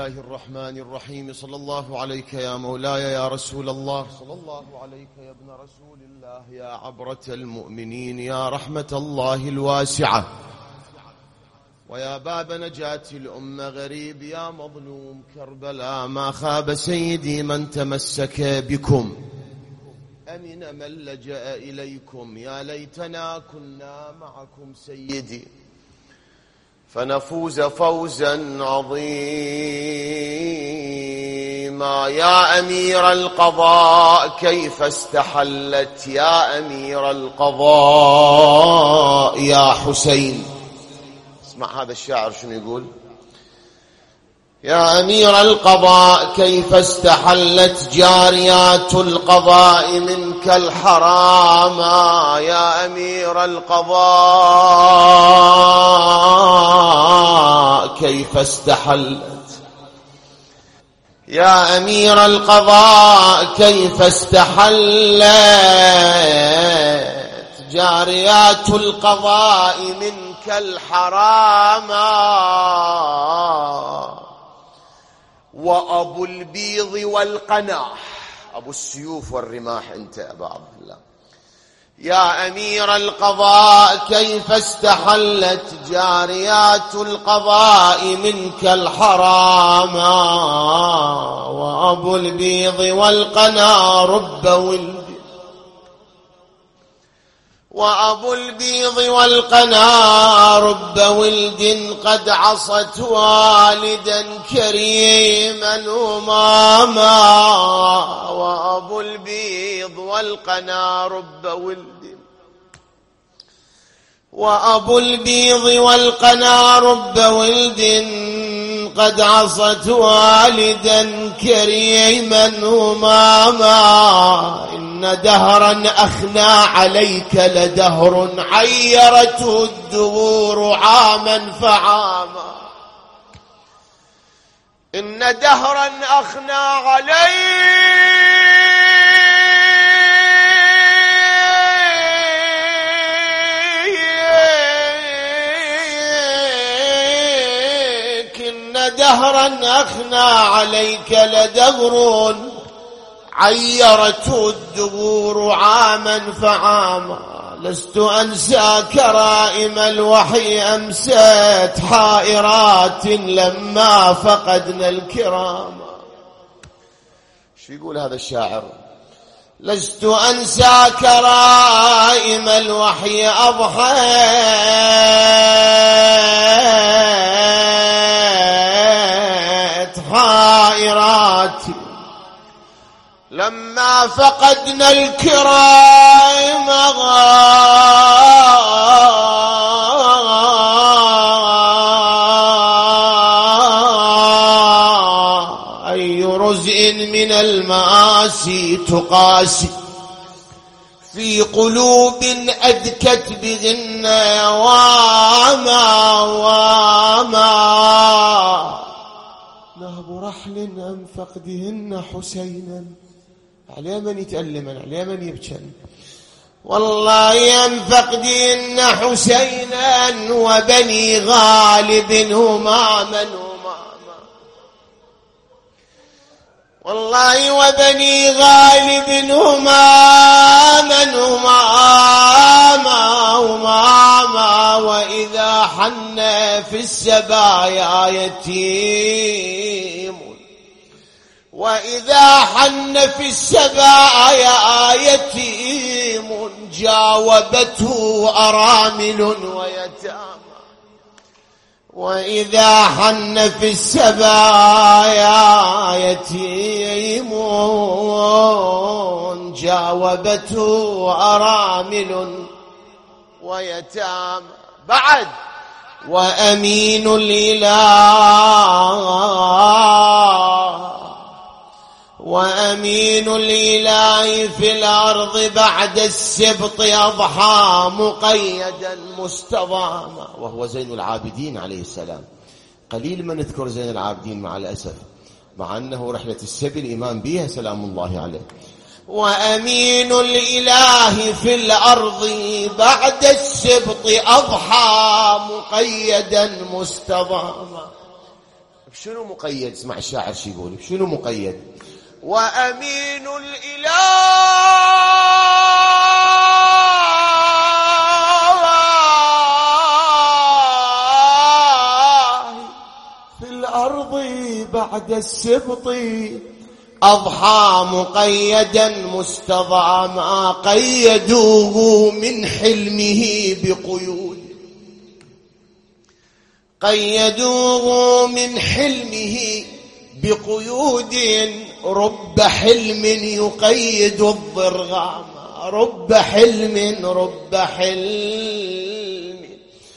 الرحمن الرحيم. صلى الله عليك يا مولاي يا رسول الله، صلى الله عليك يا ابن رسول الله، يا عبرة المؤمنين، يا رحمة الله الواسعة، ويا باب نجاة الأمة، غريب يا مظلوم كربلاء، ما خاب سيدي من تمسك بكم، أمن من لجأ إليكم، يا ليتنا كنا معكم سيدي فنفوز فوزا عظيما. يا أمير القضاء كيف استحلت، يا أمير القضاء يا حسين. اسمع هذا الشاعر شنو يقول: يا أمير القضاء كيف استحلت جاريات القضاء منك الحراما، يا أمير القضاء كيف استحلت، يا أمير القضاء كيف استحلت جاريات القضاء منك الحراما، وأبو البيض والقناح، أبو السيوف والرماح أنت أبا عبد الله، يا أمير القضاء كيف استحلت جاريات القضاء منك الحراما، وأبو البيض والقنا رب ولد، وأبو البيض والقنا رب ولد قد عصت والدا كريما وماما، وأبو البيض والقنا رب ولد، وأبو البيض والقنا رب ولد قد عصت والدا كريما وماما، إن دهرا أخنى عليك لدهر عيرته الدهور عاما فعاما، إن دهرا أخنى عليك، إن دهرا أخنى عليك لدهر عيرته الدهور عاما فعاما، لست أنسى كرائم الوحي أمسات حائرات لما فقدنا الكرام. شو يقول هذا الشاعر؟ لست أنسى كرائم الوحي أضحت حائرات لما فقدنا الكرام، أي رزء من المآسي تقاسي في قلوب أدكت بهن واما، نهب رحل أم فقدهن حسينا، على من يتألمن على من يبكن، والله أم فقدهن حسينا وبني غالب هماما، والله وبني غالب هماما، وإذا حن في السبايا يتيم، وإذا حن في السبايا يتيم جاوبته أرامل ويتامى، وإذا حن في السبايا يتيم جاوبته أرامل ويتامى. بعد وأمين الإله في الأرض بعد السبط أضحى مقيدا مستضاما، وهو زين العابدين عليه السلام. قليل ما نذكر زين العابدين مع الأسف، مع أنه رحلة السبي الإمام بها سلام الله عليه. وأمين الإله في الأرض بعد السبط أضحى مقيدا مستضاما. شنو مقيد؟ اسمع الشاعر شو يقول، شنو مقيد؟ وأمين الإله في الأرض بعد السبط أضحى مقيدا مستضعى ما قيدوه من حلمه بقيود، قيدوه من حلمه بقيود، رب حلم يقيد الضرغام، رب حلم رب حلم،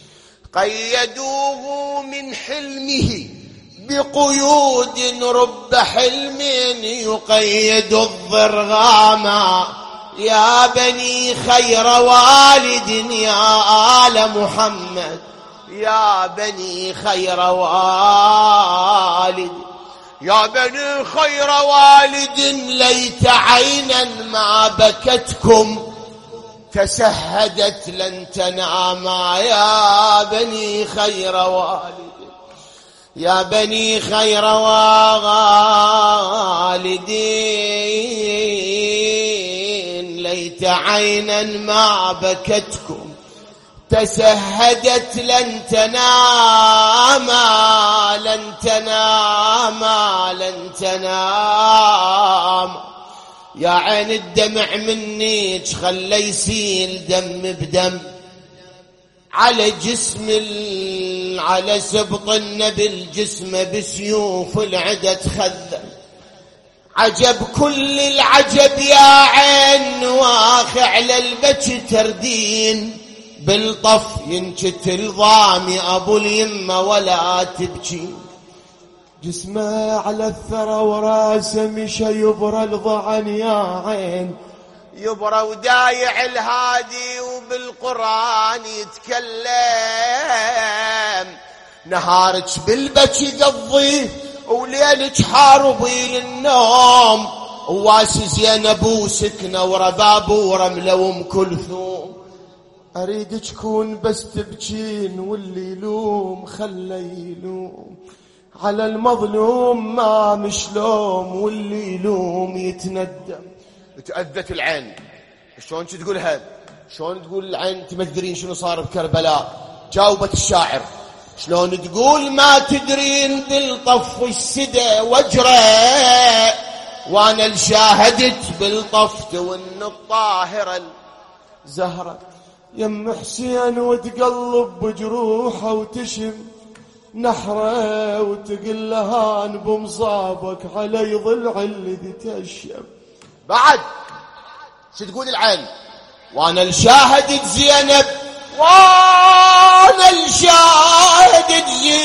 قيدوه من حلمه بقيود، رب حلم يقيد الضرغام. يا بني خير والد يا آل محمد، يا بني خير والد، يا بني خير والد، ليت عينا ما بكتكم تسهدت لن تناما. يا بني خير والد، يا بني خير والدين، ليت عينا ما بكتكم تسهدت لن تناما، لن تناما، لن تنام. يا عين الدمع منيك خلي يسيل دم بدم على جسم على سبط النبي الجسم بسيوف العدى تخذل. عجب كل العجب يا عين واخع على البكي تردين، بالطف ينشتل ضامي ابو اليمه ولا تبكي. جسمه على الثرى وراسه مشى يبرى الضعن يا عين، يبرى ودايع الهادي وبالقرآن يتكلم. نهارك بالبكي قضيه وليلك حاربي للنوم، وواسي زينب وسكنه ورباب ورمله وام كلثوم. اريدك تكون بس تبكين واللي يلوم خلي يلوم، على المظلوم ما مشلوم واللي يلوم يتندم. تأذت العين، شلون تقولها؟ شلون تقول العين تمدرين شنو صار بكربلاء؟ جاوبت الشاعر شلون تقول ما تدرين بالطف السدى وجره، وانا الشاهدت بالطفت وان الطاهرة الزهرة. يم حسين وتقلب بجروحه وتشم نحره، وتقل لهان بمصابك علي ضلع اللي تشم. بعد شو تقول العين؟ وانا الشاهدت زينب، وانا الشاهدت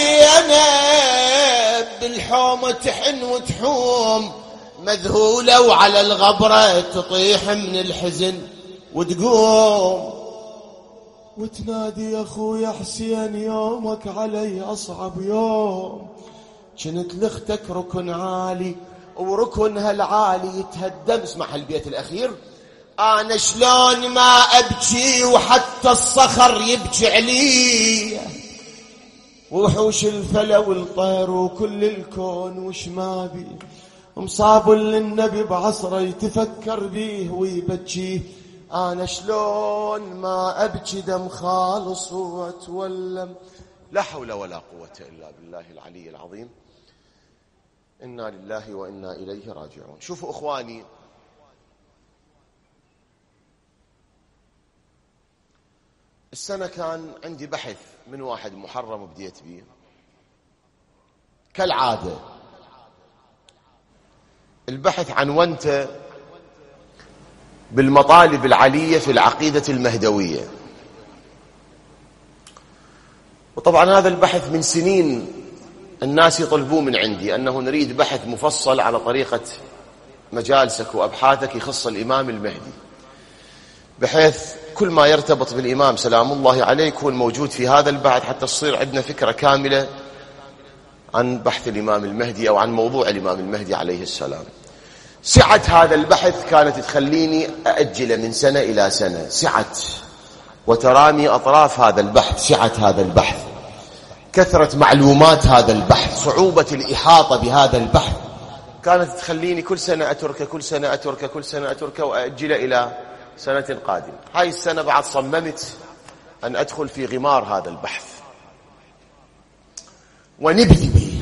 زينب بالحومة تحن وتحوم مذهولة، وعلى الغبرة تطيح من الحزن وتقوم وتنادي يا اخويا حسين يومك علي اصعب يوم. كنت لاختك ركن عالي وركنها العالي يتهدم. اسمع البيت الاخير، انا شلون ما ابكي وحتى الصخر يبكي علي، وحوش الفلا والطير وكل الكون وش ما بي، مصاب للنبي بعصره يتفكر بيه ويبكيه. انا شلون ما ابكي دم خالص واتولم. لا حول ولا قوة الا بالله العلي العظيم. إنا لله وإنا إليه راجعون. شوفوا إخواني، السنة كان عندي بحث من 1 محرم بديت به كالعادة. البحث عنونته بالمطالب العلية في العقيدة المهدوية، وطبعا هذا البحث من سنين الناس يطلبون من عندي أنه نريد بحث مفصل على طريقة مجالسك وأبحاثك يخص الإمام المهدي، بحيث كل ما يرتبط بالإمام سلام الله عليه يكون موجود في هذا البحث، حتى تصير عندنا فكرة كاملة عن بحث الإمام المهدي أو عن موضوع الإمام المهدي عليه السلام. سعة هذا البحث كانت تخليني أأجل من سنة إلى سنة، سعة وترامي أطراف هذا البحث، سعة هذا البحث. كثرة معلومات هذا البحث، صعوبة الإحاطة بهذا البحث، كانت تخليني كل سنة أتركه وأأجله إلى سنة قادمة. هاي السنة بعد صممت أن أدخل في غمار هذا البحث ونبذي به،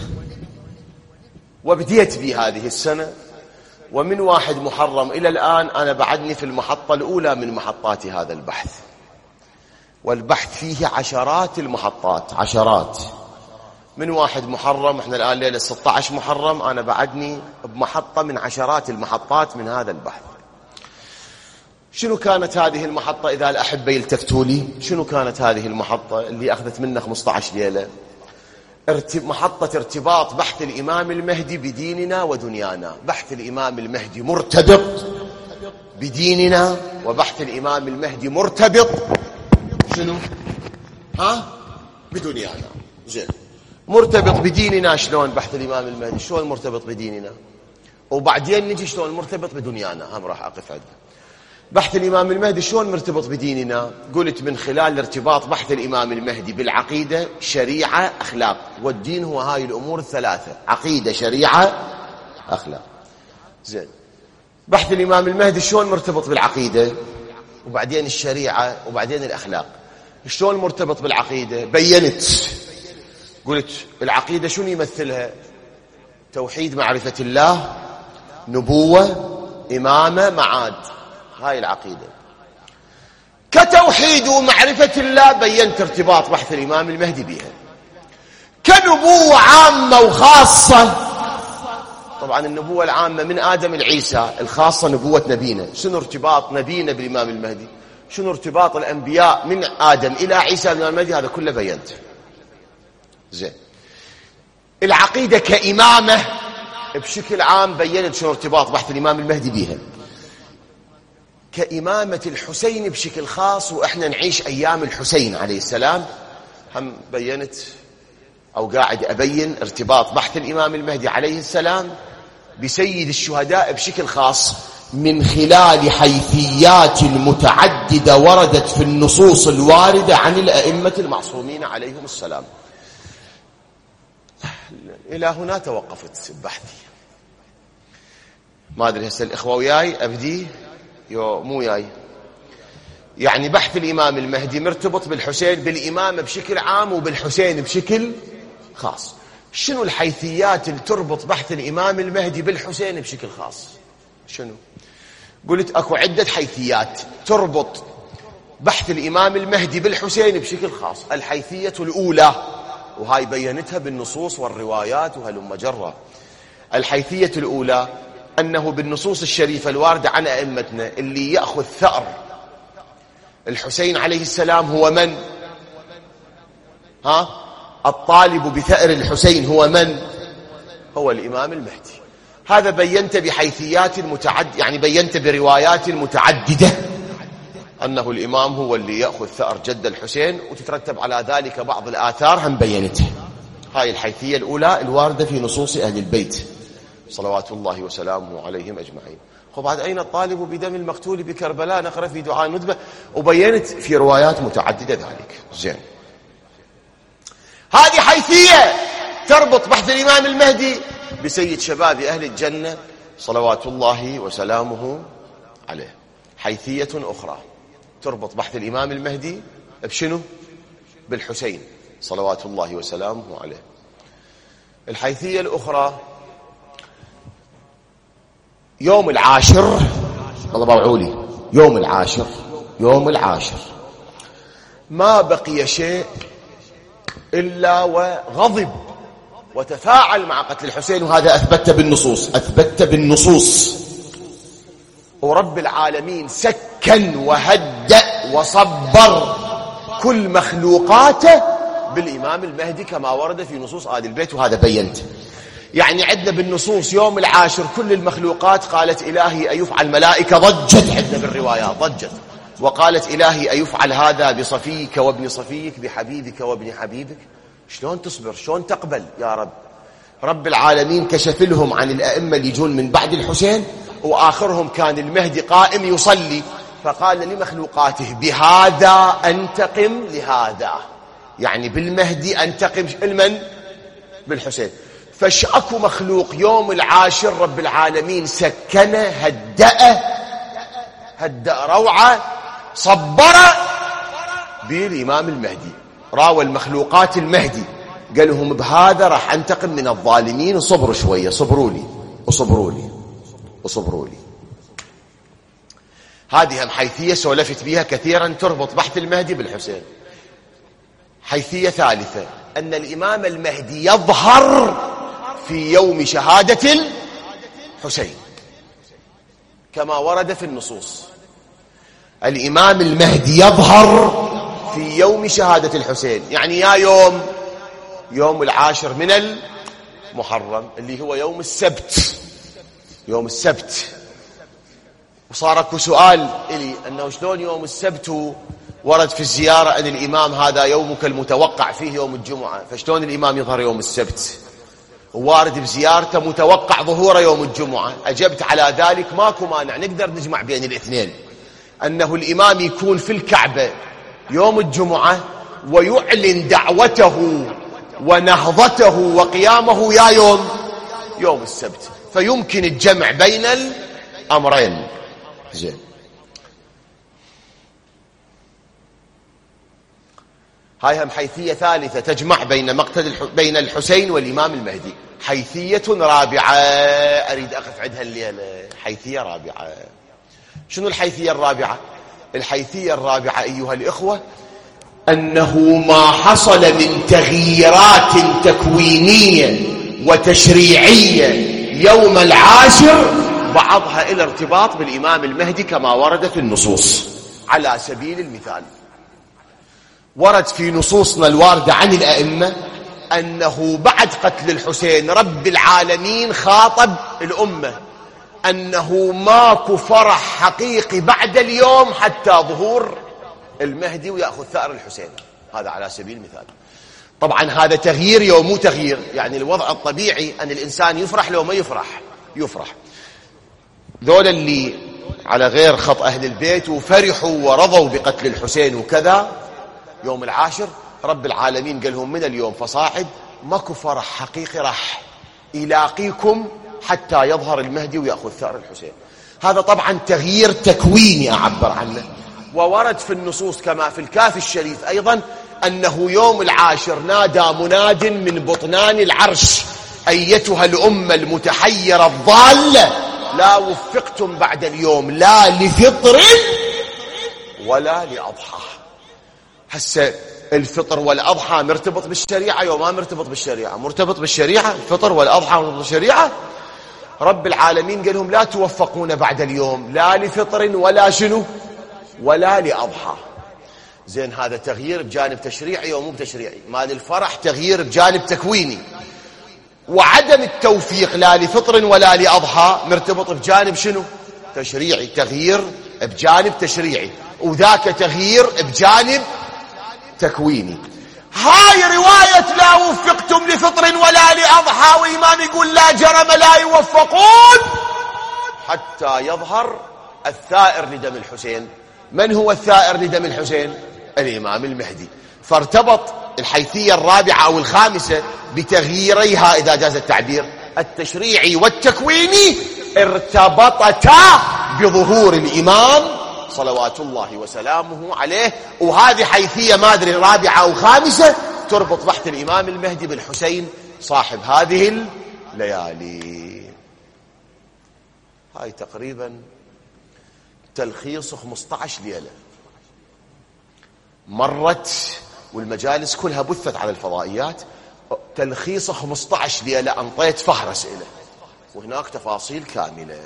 وبديت به هذه السنة. ومن 1 محرم إلى الآن أنا بعدني في المحطة الأولى من محطات هذا البحث، والبحث فيه عشرات المحطات، عشرات. من 1 محرم، احنا الآن ليلة 16 محرم، أنا بعدني بمحطة من عشرات المحطات من هذا البحث. شنو كانت هذه المحطة إذا الأحبة يلتفتوا لي؟ شنو كانت هذه المحطة اللي أخذت منا 15 ليلة؟ محطة ارتباط بحث الإمام المهدي بديننا ودنيانا. بحث الإمام المهدي مرتبط بديننا، وبحث الإمام المهدي مرتبط شنو؟ بدنيانا. زين، مرتبط بديننا شلون بحث الإمام المهدي؟ شلون مرتبط بديننا؟ وبعدين نجي شلون مرتبط بدنيانا، هم راح أقف عندنا. بحث الإمام المهدي شلون مرتبط بديننا؟ قلت من خلال ارتباط بحث الإمام المهدي بالعقيدة، شريعة، أخلاق. والدين هو هاي الأمور الثلاثة: عقيدة، شريعة، أخلاق. زين، بحث الإمام المهدي شلون مرتبط بالعقيدة، وبعدين الشريعة، وبعدين الأخلاق. شلون مرتبط بالعقيدة؟ بينت، قلت العقيدة شنو يمثلها؟ توحيد، معرفة الله، نبوة، إمامة، معاد. هاي العقيدة. كتوحيد ومعرفة الله بينت ارتباط بحث الإمام المهدي بها. كنبوة عامة وخاصة، طبعا النبوة العامة من آدم لعيسى، الخاصة نبوة نبينا. شنو ارتباط نبينا بالإمام المهدي؟ شنو ارتباط الأنبياء من آدم إلى عيسى بالإمام المهدي؟ هذا كله بينت. زين، العقيدة كإمامة بشكل عام بينت شنو ارتباط بحث الإمام المهدي بها. كإمامة الحسين بشكل خاص، وإحنا نعيش أيام الحسين عليه السلام، هم بينت أو قاعد أبين ارتباط بحث الإمام المهدي عليه السلام بسيد الشهداء بشكل خاص، من خلال حيثيات متعددة وردت في النصوص الواردة عن الأئمة المعصومين عليهم السلام. إلى هنا توقفت بحثي. ما أدري هسه الإخوة وياي أبدي مو جاي. يعني بحث الإمام المهدي مرتبط بالحسين، بالإمامة بشكل عام وبالحسين بشكل خاص. شنو الحيثيات اللي تربط بحث الإمام المهدي بالحسين بشكل خاص؟ شنو؟ قلت أكو عدة حيثيات تربط بحث الإمام المهدي بالحسين بشكل خاص. الحيثية الأولى، وهاي بينتها بالنصوص والروايات وهلم جرة. الحيثية الأولى أنه بالنصوص الشريفة الواردة عن أئمتنا اللي يأخذ ثأر الحسين عليه السلام هو من؟ الطالب بثأر الحسين هو من؟ هو الإمام المهدي. هذا بينت بحيثيات يعني بينت بروايات متعددة أنه الإمام هو اللي يأخذ ثأر جد الحسين، وتترتب على ذلك بعض الآثار هم بينتها. هاي الحيثية الأولى الواردة في نصوص أهل البيت صلوات الله وسلامه عليهم أجمعين. وبعد أين الطالب بدم المقتول بكربلاء؟ نقرأ في دعاء الندبة، وبينت في روايات متعددة ذلك. زين، هذه حيثية تربط بحث الإمام المهدي بسيد شباب أهل الجنة صلوات الله وسلامه عليه. حيثية أخرى تربط بحث الإمام المهدي بشنو؟ بالحسين صلوات الله وسلامه عليه. الحيثية الأخرى يوم العاشر، الله باوعولي، يوم العاشر ما بقي شيء إلا وغضب وتفاعل مع قتل الحسين، وهذا أثبت بالنصوص. ورب العالمين سكن وهدأ وصبر كل مخلوقاته بالإمام المهدي كما ورد في نصوص آل البيت، وهذا بينت. يعني عندنا بالنصوص يوم العاشر كل المخلوقات قالت إلهي أيفعل، ملائكة ضجت عندنا بالروايات ضجت، وقالت إلهي أيفعل هذا بصفيك وابن صفيك، بحبيبك وابن حبيبك. شلون تصبر؟ شلون تقبل يا رب؟ رب العالمين كشف لهم عن الأئمة اللي يجون من بعد الحسين، وآخرهم كان المهدي قائم يصلي، فقال لمخلوقاته بهذا أنتقم لهذا. يعني بالمهدي أنتقم المن؟ بالحسين. فش أكو مخلوق يوم العاشر رب العالمين سكنه هدأ روعة صبره بالإمام المهدي. راوى المخلوقات المهدي قال لهم بهذا راح أنتقم من الظالمين، وصبروا شوية، صبروا لي. هذه هم حيثية سولفت بها كثيرا تربط بحث المهدي بالحسين. حيثية ثالثة أن الإمام المهدي يظهر في يوم شهادة الحسين كما ورد في النصوص. الإمام المهدي يظهر في يوم شهادة الحسين، يعني يا يوم العاشر من المحرم اللي هو يوم السبت. وصار اكو سؤال إلي أنه شلون يوم السبت ورد في الزيارة أن الإمام هذا يومك المتوقع فيه يوم الجمعة، فشلون الإمام يظهر يوم السبت ووارد بزيارته متوقع ظهوره يوم الجمعة؟ أجبت على ذلك ماكو مانع، نقدر نجمع بين الاثنين، أنه الإمام يكون في الكعبة يوم الجمعة ويعلن دعوته ونهضته وقيامه يا يوم السبت، فيمكن الجمع بين الأمرين. زين. هاي هم حيثية ثالثة تجمع بين الحسين والإمام المهدي. حيثية رابعة أريد أقف عندها الليلة، حيثية رابعة. شنو الحيثية الرابعة؟ الحيثية الرابعة أيها الإخوة أنه ما حصل من تغييرات تكوينية وتشريعية يوم العاشر بعضها إلى ارتباط بالإمام المهدي كما ورد في النصوص. على سبيل المثال ورد في نصوصنا الواردة عن الأئمة أنه بعد قتل الحسين رب العالمين خاطب الأمة أنه ماكو فرح حقيقي بعد اليوم حتى ظهور المهدي ويأخذ ثأر الحسين. هذا على سبيل المثال. طبعا هذا تغيير يوم مو تغيير، يعني الوضع الطبيعي أن الإنسان يفرح لو ما يفرح. ذول اللي على غير خط أهل البيت وفرحوا ورضوا بقتل الحسين وكذا يوم العاشر رب العالمين قال لهم من اليوم فصاعد ماكو فرح حقيقي راح يلاقيكم حتى يظهر المهدي ويأخذ ثأر الحسين. هذا طبعا تغيير تكويني أعبر عنه. وورد في النصوص كما في الكافي الشريف أيضا أنه يوم العاشر نادى مناد من بطنان العرش أيتها الأمة المتحيرة الضالة لا وفقتم بعد اليوم لا لفطر ولا لأضحى. هسه الفطر والأضحى مرتبط بالشريعة يوم ما مرتبط بالشريعة؟ مرتبط بالشريعة. الفطر والأضحى مرتبط بالشريعة. رب العالمين قال لهم لا توفقون بعد اليوم لا لفطر ولا شنو ولا لأضحى. زين، هذا تغيير بجانب تشريعي ومو بتشريعي. مال الفرح تغيير بجانب تكويني، وعدم التوفيق لا لفطر ولا لأضحى مرتبط بجانب شنو؟ تشريعي. تغيير بجانب تشريعي وذاك تغيير بجانب تكويني. هاي رواية لا وفقتم لفطر ولا لأضحى، والإمام يقول لا جرم لا يوفقون حتى يظهر الثائر لدم الحسين. من هو الثائر لدم الحسين؟ الإمام المهدي. فارتبط الحيثية الرابعة أو الخامسة بتغييريها إذا جاز التعبير التشريعي والتكويني، ارتبطتا بظهور الإمام صلوات الله وسلامه عليه. وهذه حيثية ما أدري رابعة أو خامسة تربط بحث الإمام المهدي بالحسين صاحب هذه الليالي. هاي تقريبا تلخيص 15 ليلة مرت، والمجالس كلها بثت على الفضائيات. تلخيص 15 ليلة أنطيت فهرس إله، وهناك تفاصيل كاملة.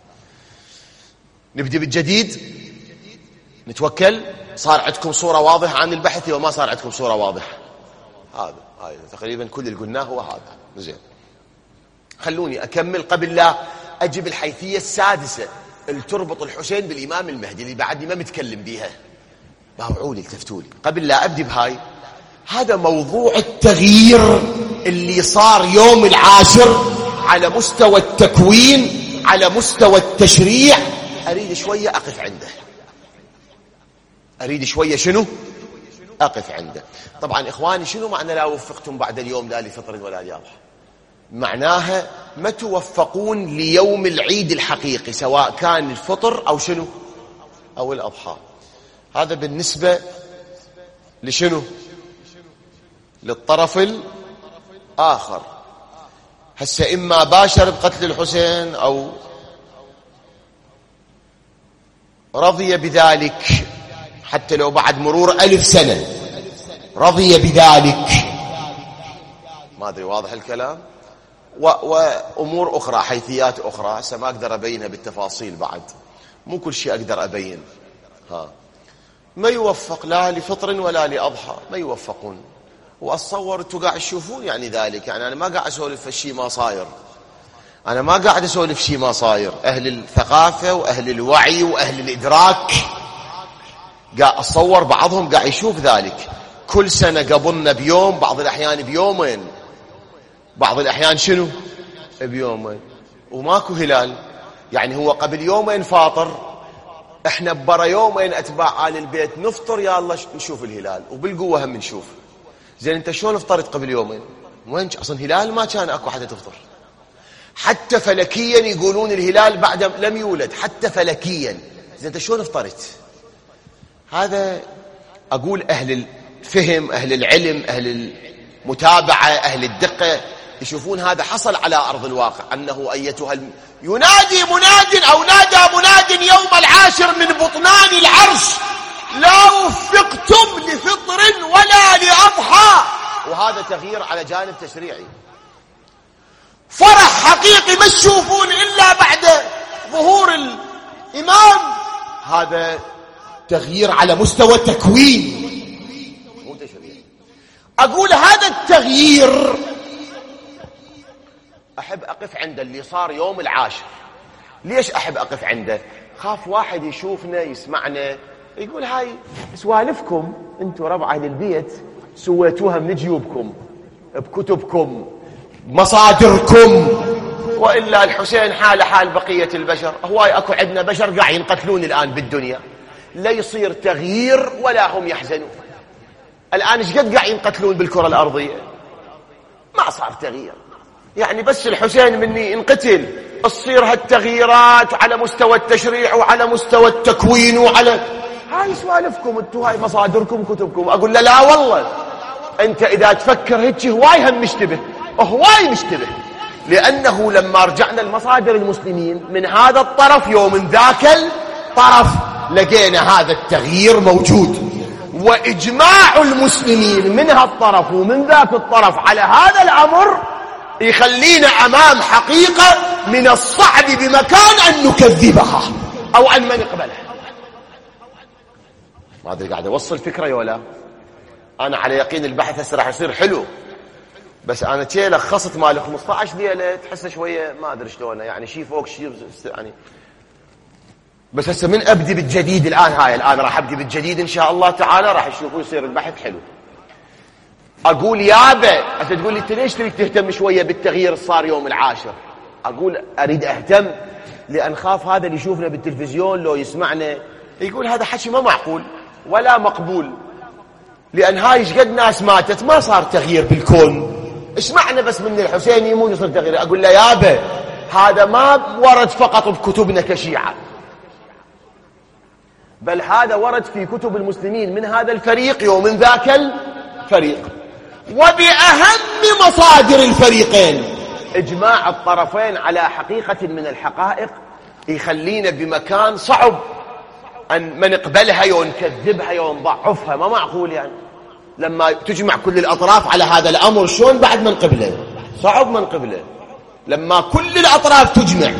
نبدأ بالجديد، نتوكل. صار عندكم صورة واضحة عن البحث وما صار عندكم صورة واضحة؟ هذا تقريبا كل اللي قلناه هو هذا. زين، خلوني أكمل قبل لا أجيب الحيثية السادسة اللي تربط الحسين بالإمام المهدي اللي بعدني ما متكلم بيها. باوعوا لي التفتوا لي قبل لا أبدي بهاي. هذا موضوع التغيير اللي صار يوم العاشر على مستوى التكوين، على مستوى التشريع. أريد شوية أقف عنده، أريد شوية شنو؟ أقف عنده. طبعا إخواني، شنو معنى لا وفقتم بعد اليوم لا لفطر ولا لأضحى؟ معناها ما توفقون ليوم العيد الحقيقي، سواء كان الفطر أو شنو أو الأضحى. هذا بالنسبة لشنو؟ للطرف الآخر. هسه إما باشر بقتل الحسين أو رضي بذلك، حتى لو بعد مرور 1000 سنة رضي بذلك. ما أدري واضح الكلام؟ وأمور أخرى، حيثيات أخرى هسه ما أقدر أبينها بالتفاصيل، بعد مو كل شيء أقدر أبين. ما يوفق لا لفطر ولا لأضحى، ما يوفقون. وأتصور أنتوا قاعد تشوفون يعني ذلك. يعني أنا ما قاعد أسولف في شيء ما صاير، أنا ما قاعد أسولف شيء ما صاير. أهل الثقافة وأهل الوعي وأهل الإدراك قاعد أتصور بعضهم قاعد يشوف ذلك. كل سنة قبلنا بيوم، بعض الأحيان بيومين، بعض الأحيان شنو بيومين، وماكو هلال. يعني هو قبل يومين فاطر، احنا ببرا يومين أتباع آل البيت نفطر، يا الله نشوف الهلال وبالقوة هم نشوف. زين انت شلون افطرت قبل يومين؟ وين اصلا هلال ما كان اكو حدا تفطر. حتى فلكيا يقولون الهلال بعد لم يولد، حتى فلكيا. زين انت شلون افطرت؟ هذا اقول اهل الفهم، اهل العلم، اهل المتابعة، اهل الدقة يشوفون هذا حصل على ارض الواقع. انه ايتها ينادي مناد او نادى مناد يوم العاشر من بطنان العرش: لا وفقتم لفطر ولا لأضحى. وهذا تغيير على جانب تشريعي. فرح حقيقي ما تشوفون إلا بعد ظهور الإمام. هذا تغيير على مستوى تكوين، مو تشريعي. أقول هذا التغيير أحب أقف عند اللي صار يوم العاشر. ليش أحب أقف عنده؟ خاف واحد يشوفنا يسمعنا يقول هاي سوالفكم انتم ربع اهل البيت سويتوها من جيوبكم بكتبكم بمصادركم، والا الحسين حال حال بقيه البشر. هواي اكو عندنا بشر قاعد ينقتلون الان بالدنيا، لا يصير تغيير ولا هم يحزنون. الان ايش قد قاعد ينقتلون بالكره الارضيه؟ ما صار تغيير. يعني بس الحسين مني انقتل تصير هالتغييرات على مستوى التشريع وعلى مستوى التكوين وعلى هاي سوالفكم انتو، هاي مصادركم كتبكم. اقول له لا والله، انت اذا تفكر هيك هواي هم مشتبه، هواي مشتبه. لانه لما رجعنا المصادر المسلمين من هذا الطرف يوم من ذاك الطرف لقينا هذا التغيير موجود، واجماع المسلمين من هالطرف ومن ذاك الطرف على هذا الامر يخلينا امام حقيقة من الصعب بمكان ان نكذبها او ان ما نقبلها. ما ادري قاعد اوصل فكره يا ولا؟ انا على يقين البحث هسه راح يصير حلو، بس انا تي لخصت مال 15 ليله تحسه شويه ما ادري شلونه، يعني شيء فوق شيء يعني. بس هسه من ابدي بالجديد الان، الان راح ابدي بالجديد ان شاء الله تعالى، راح تشوفوا يصير البحث حلو. اقول يابا هسه تقول لي انت ليش تريد تهتم شويه بالتغيير اللي صار يوم العاشر؟ اقول اريد اهتم لان خاف هذا اللي يشوفنا بالتلفزيون لو يسمعنا يقول هذا حكي ما معقول ولا مقبول، لأن هاي ايش قد ناس ماتت ما صار تغيير بالكون، ايش معنى بس من الحسين يموت يصير تغيير؟ أقول له يابا هذا ما ورد فقط بكتبنا كشيعة، بل هذا ورد في كتب المسلمين من هذا الفريق ومن ذاك الفريق، وبأهم مصادر الفريقين. إجماع الطرفين على حقيقة من الحقائق يخلينا بمكان صعب أن ما نقبلها يو نكذبها يو نضعفها، ما معقول يعني. لما تجمع كل الأطراف على هذا الأمر شلون بعد ما نقبله؟ صعب ما نقبله لما كل الأطراف تجمع.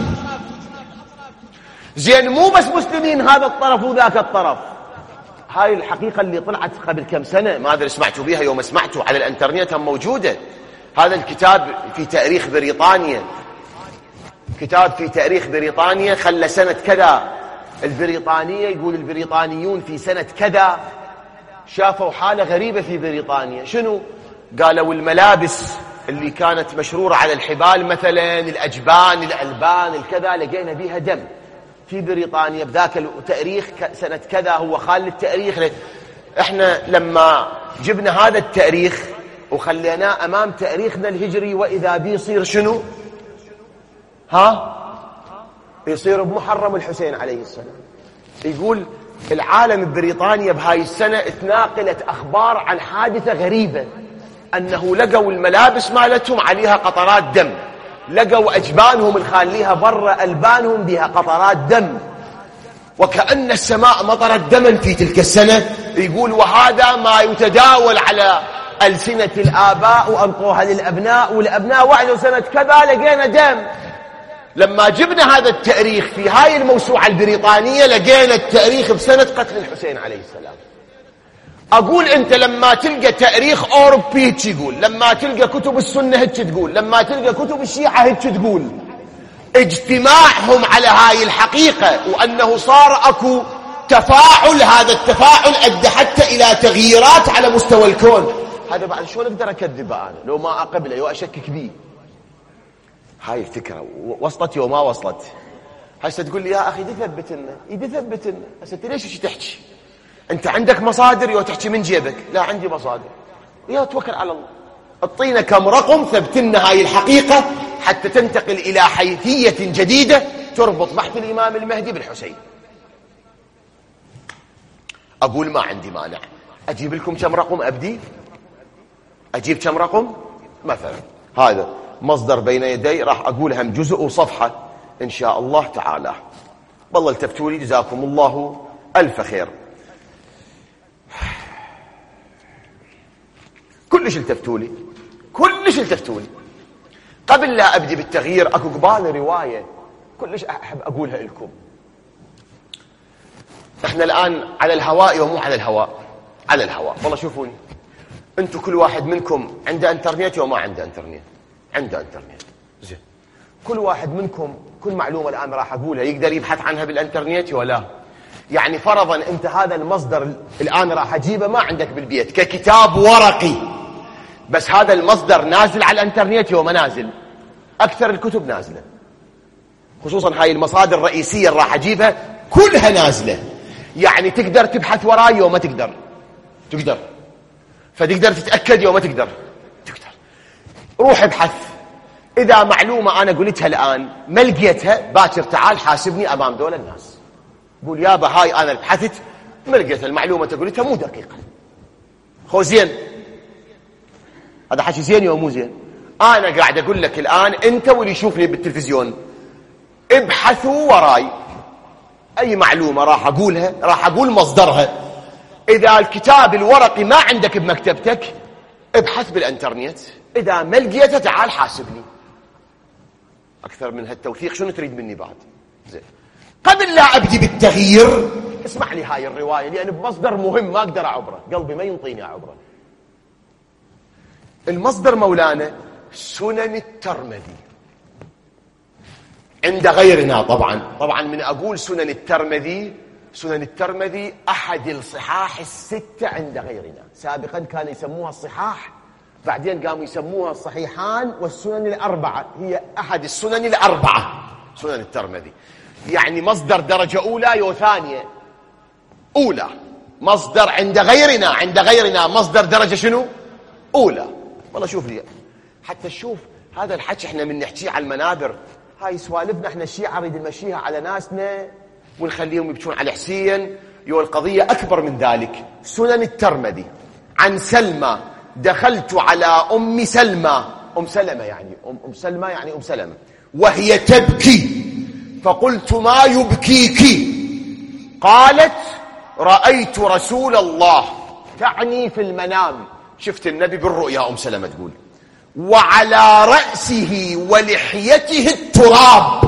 زين مو بس مسلمين هذا الطرف وذاك الطرف، هاي الحقيقة اللي طلعت قبل كم سنة ما أدري سمعتوا بيها يوم سمعتوا على الانترنت هم موجودة. هذا الكتاب في تاريخ بريطانيا، كتاب في تاريخ بريطانيا خلى سنة كذا البريطانية، يقول البريطانيون في سنة كذا شافوا حالة غريبة في بريطانيا. شنو؟ قالوا الملابس اللي كانت مشرورة على الحبال مثلا، الأجبان الألبان الكذا، لقينا بيها دم في بريطانيا بذاك التاريخ سنة كذا. هو خال التاريخ احنا لما جبنا هذا التاريخ وخليناه امام تاريخنا الهجري، واذا بيصير شنو؟ يصير بمحرم الحسين عليه السلام. يقول العالم بريطانيا بهاي السنة تناقلت أخبار عن حادثة غريبة، أنه لقوا الملابس مالتهم عليها قطرات دم، لقوا أجبانهم الخاليها برا ألبانهم بها قطرات دم، وكأن السماء مطرت دما في تلك السنة. يقول وهذا ما يتداول على ألسنة الآباء وأنطوها للأبناء، والأبناء وعدوا سنة كذا لقينا دم. لما جبنا هذا التاريخ في هاي الموسوعة البريطانية لقينا التاريخ بسنة قتل الحسين عليه السلام. أقول أنت لما تلقى تاريخ أوروبي هيك يقول، لما تلقى كتب السنة هيك تقول، لما تلقى كتب الشيعة هيك تقول. اجتماعهم على هاي الحقيقة وأنه صار أكو تفاعل، هذا التفاعل أدى حتى إلى تغييرات على مستوى الكون. هذا بعد شو أقدر أكذبه أنا لو ما أقبله وأشكك به؟ هاي الفكرة وصلت وما وصلت. هسه تقول لي يا أخي دي ثبت لنا، دي ثبت لنا. هسه أنت ليش تحكي؟ أنت عندك مصادر يا تحكي من جيبك؟ لا عندي مصادر، يا توكل على الله. اعطينا كم رقم ثبت لنا هاي الحقيقة حتى تنتقل إلى حيثية جديدة تربط بحث الإمام المهدي بالحسين. أقول ما عندي مانع، أجيب لكم كم رقم أبدي؟ أجيب كم رقم؟ مثلا هذا مصدر بين يدي، راح أقول هم جزء وصفحة إن شاء الله تعالى. والله التفتوا لي جزاكم الله ألف خير. كلش التفتوا لي، كلش التفتوا لي. قبل لا أبدي بالتغيير أكو قبال رواية كلش أحب أقولها لكم. احنا الآن على الهواء ومو على الهواء، على الهواء. والله شوفوني انتم كل واحد منكم عنده انترنت وما عنده انترنت؟ عنده انترنت. زين، كل واحد منكم كل معلومة الآن راح أقولها يقدر يبحث عنها بالانترنت ولا؟ يعني فرضا أنت هذا المصدر الآن راح أجيبه ما عندك بالبيت ككتاب ورقي، بس هذا المصدر نازل على الانترنت وما نازل؟ أكثر الكتب نازلة، خصوصا هاي المصادر الرئيسية اللي راح أجيبها كلها نازلة. يعني تقدر تبحث وراي وما تقدر؟ تقدر. فتقدر تتأكد وما تقدر؟ تقدر. روح ابحث. إذا معلومة أنا قلتها الآن ما لقيتها، باكر تعال حاسبني أمام دول الناس، قول يابا هاي أنا بحثت ما لقيتها، المعلومة قلتها مو دقيقة. خو زين، هذا حكي زين ومو زين؟ أنا قاعد أقول لك الآن أنت واللي يشوفني بالتلفزيون ابحثوا وراي. أي معلومة راح أقولها راح أقول مصدرها. إذا الكتاب الورقي ما عندك بمكتبتك ابحث بالانترنت، إذا ما لقيته تعال حاسبني. أكثر من هالتوثيق شنو تريد مني بعد؟ زين، قبل لا أبدي بالتغيير اسمح لي هاي الرواية لأن بمصدر مهم ما أقدر أعبره، قلبي ما ينطيني أعبره. المصدر مولانا سنن الترمذي عند غيرنا. طبعا من أقول سنن الترمذي، سنن الترمذي أحد الصحاح الستة عند غيرنا. سابقا كانوا يسموها الصحاح، بعدين قاموا يسموها الصحيحان والسنن الأربعة. هي أحد السنن الأربعة سنن الترمذي، يعني مصدر درجة أولى وثانية. أولى مصدر عند غيرنا، عند غيرنا مصدر درجة شنو؟ أولى. والله شوف لي حتى شوف هذا الحكي احنا من نحكيه على المنابر، هاي سوالفنا احنا الشيعة نريد نمشيها على ناسنا ونخليهم يبكون على حسين. القضية أكبر من ذلك. سنن الترمذي عن سلمى دخلت على أم سلمى، أم سلمة يعني أم سلمى يعني أم سلمة، وهي تبكي فقلت ما يبكيك؟ قالت رأيت رسول الله، تعني في المنام، شفت النبي بالرؤيا. أم سلمة تقول وعلى رأسه ولحيته التراب.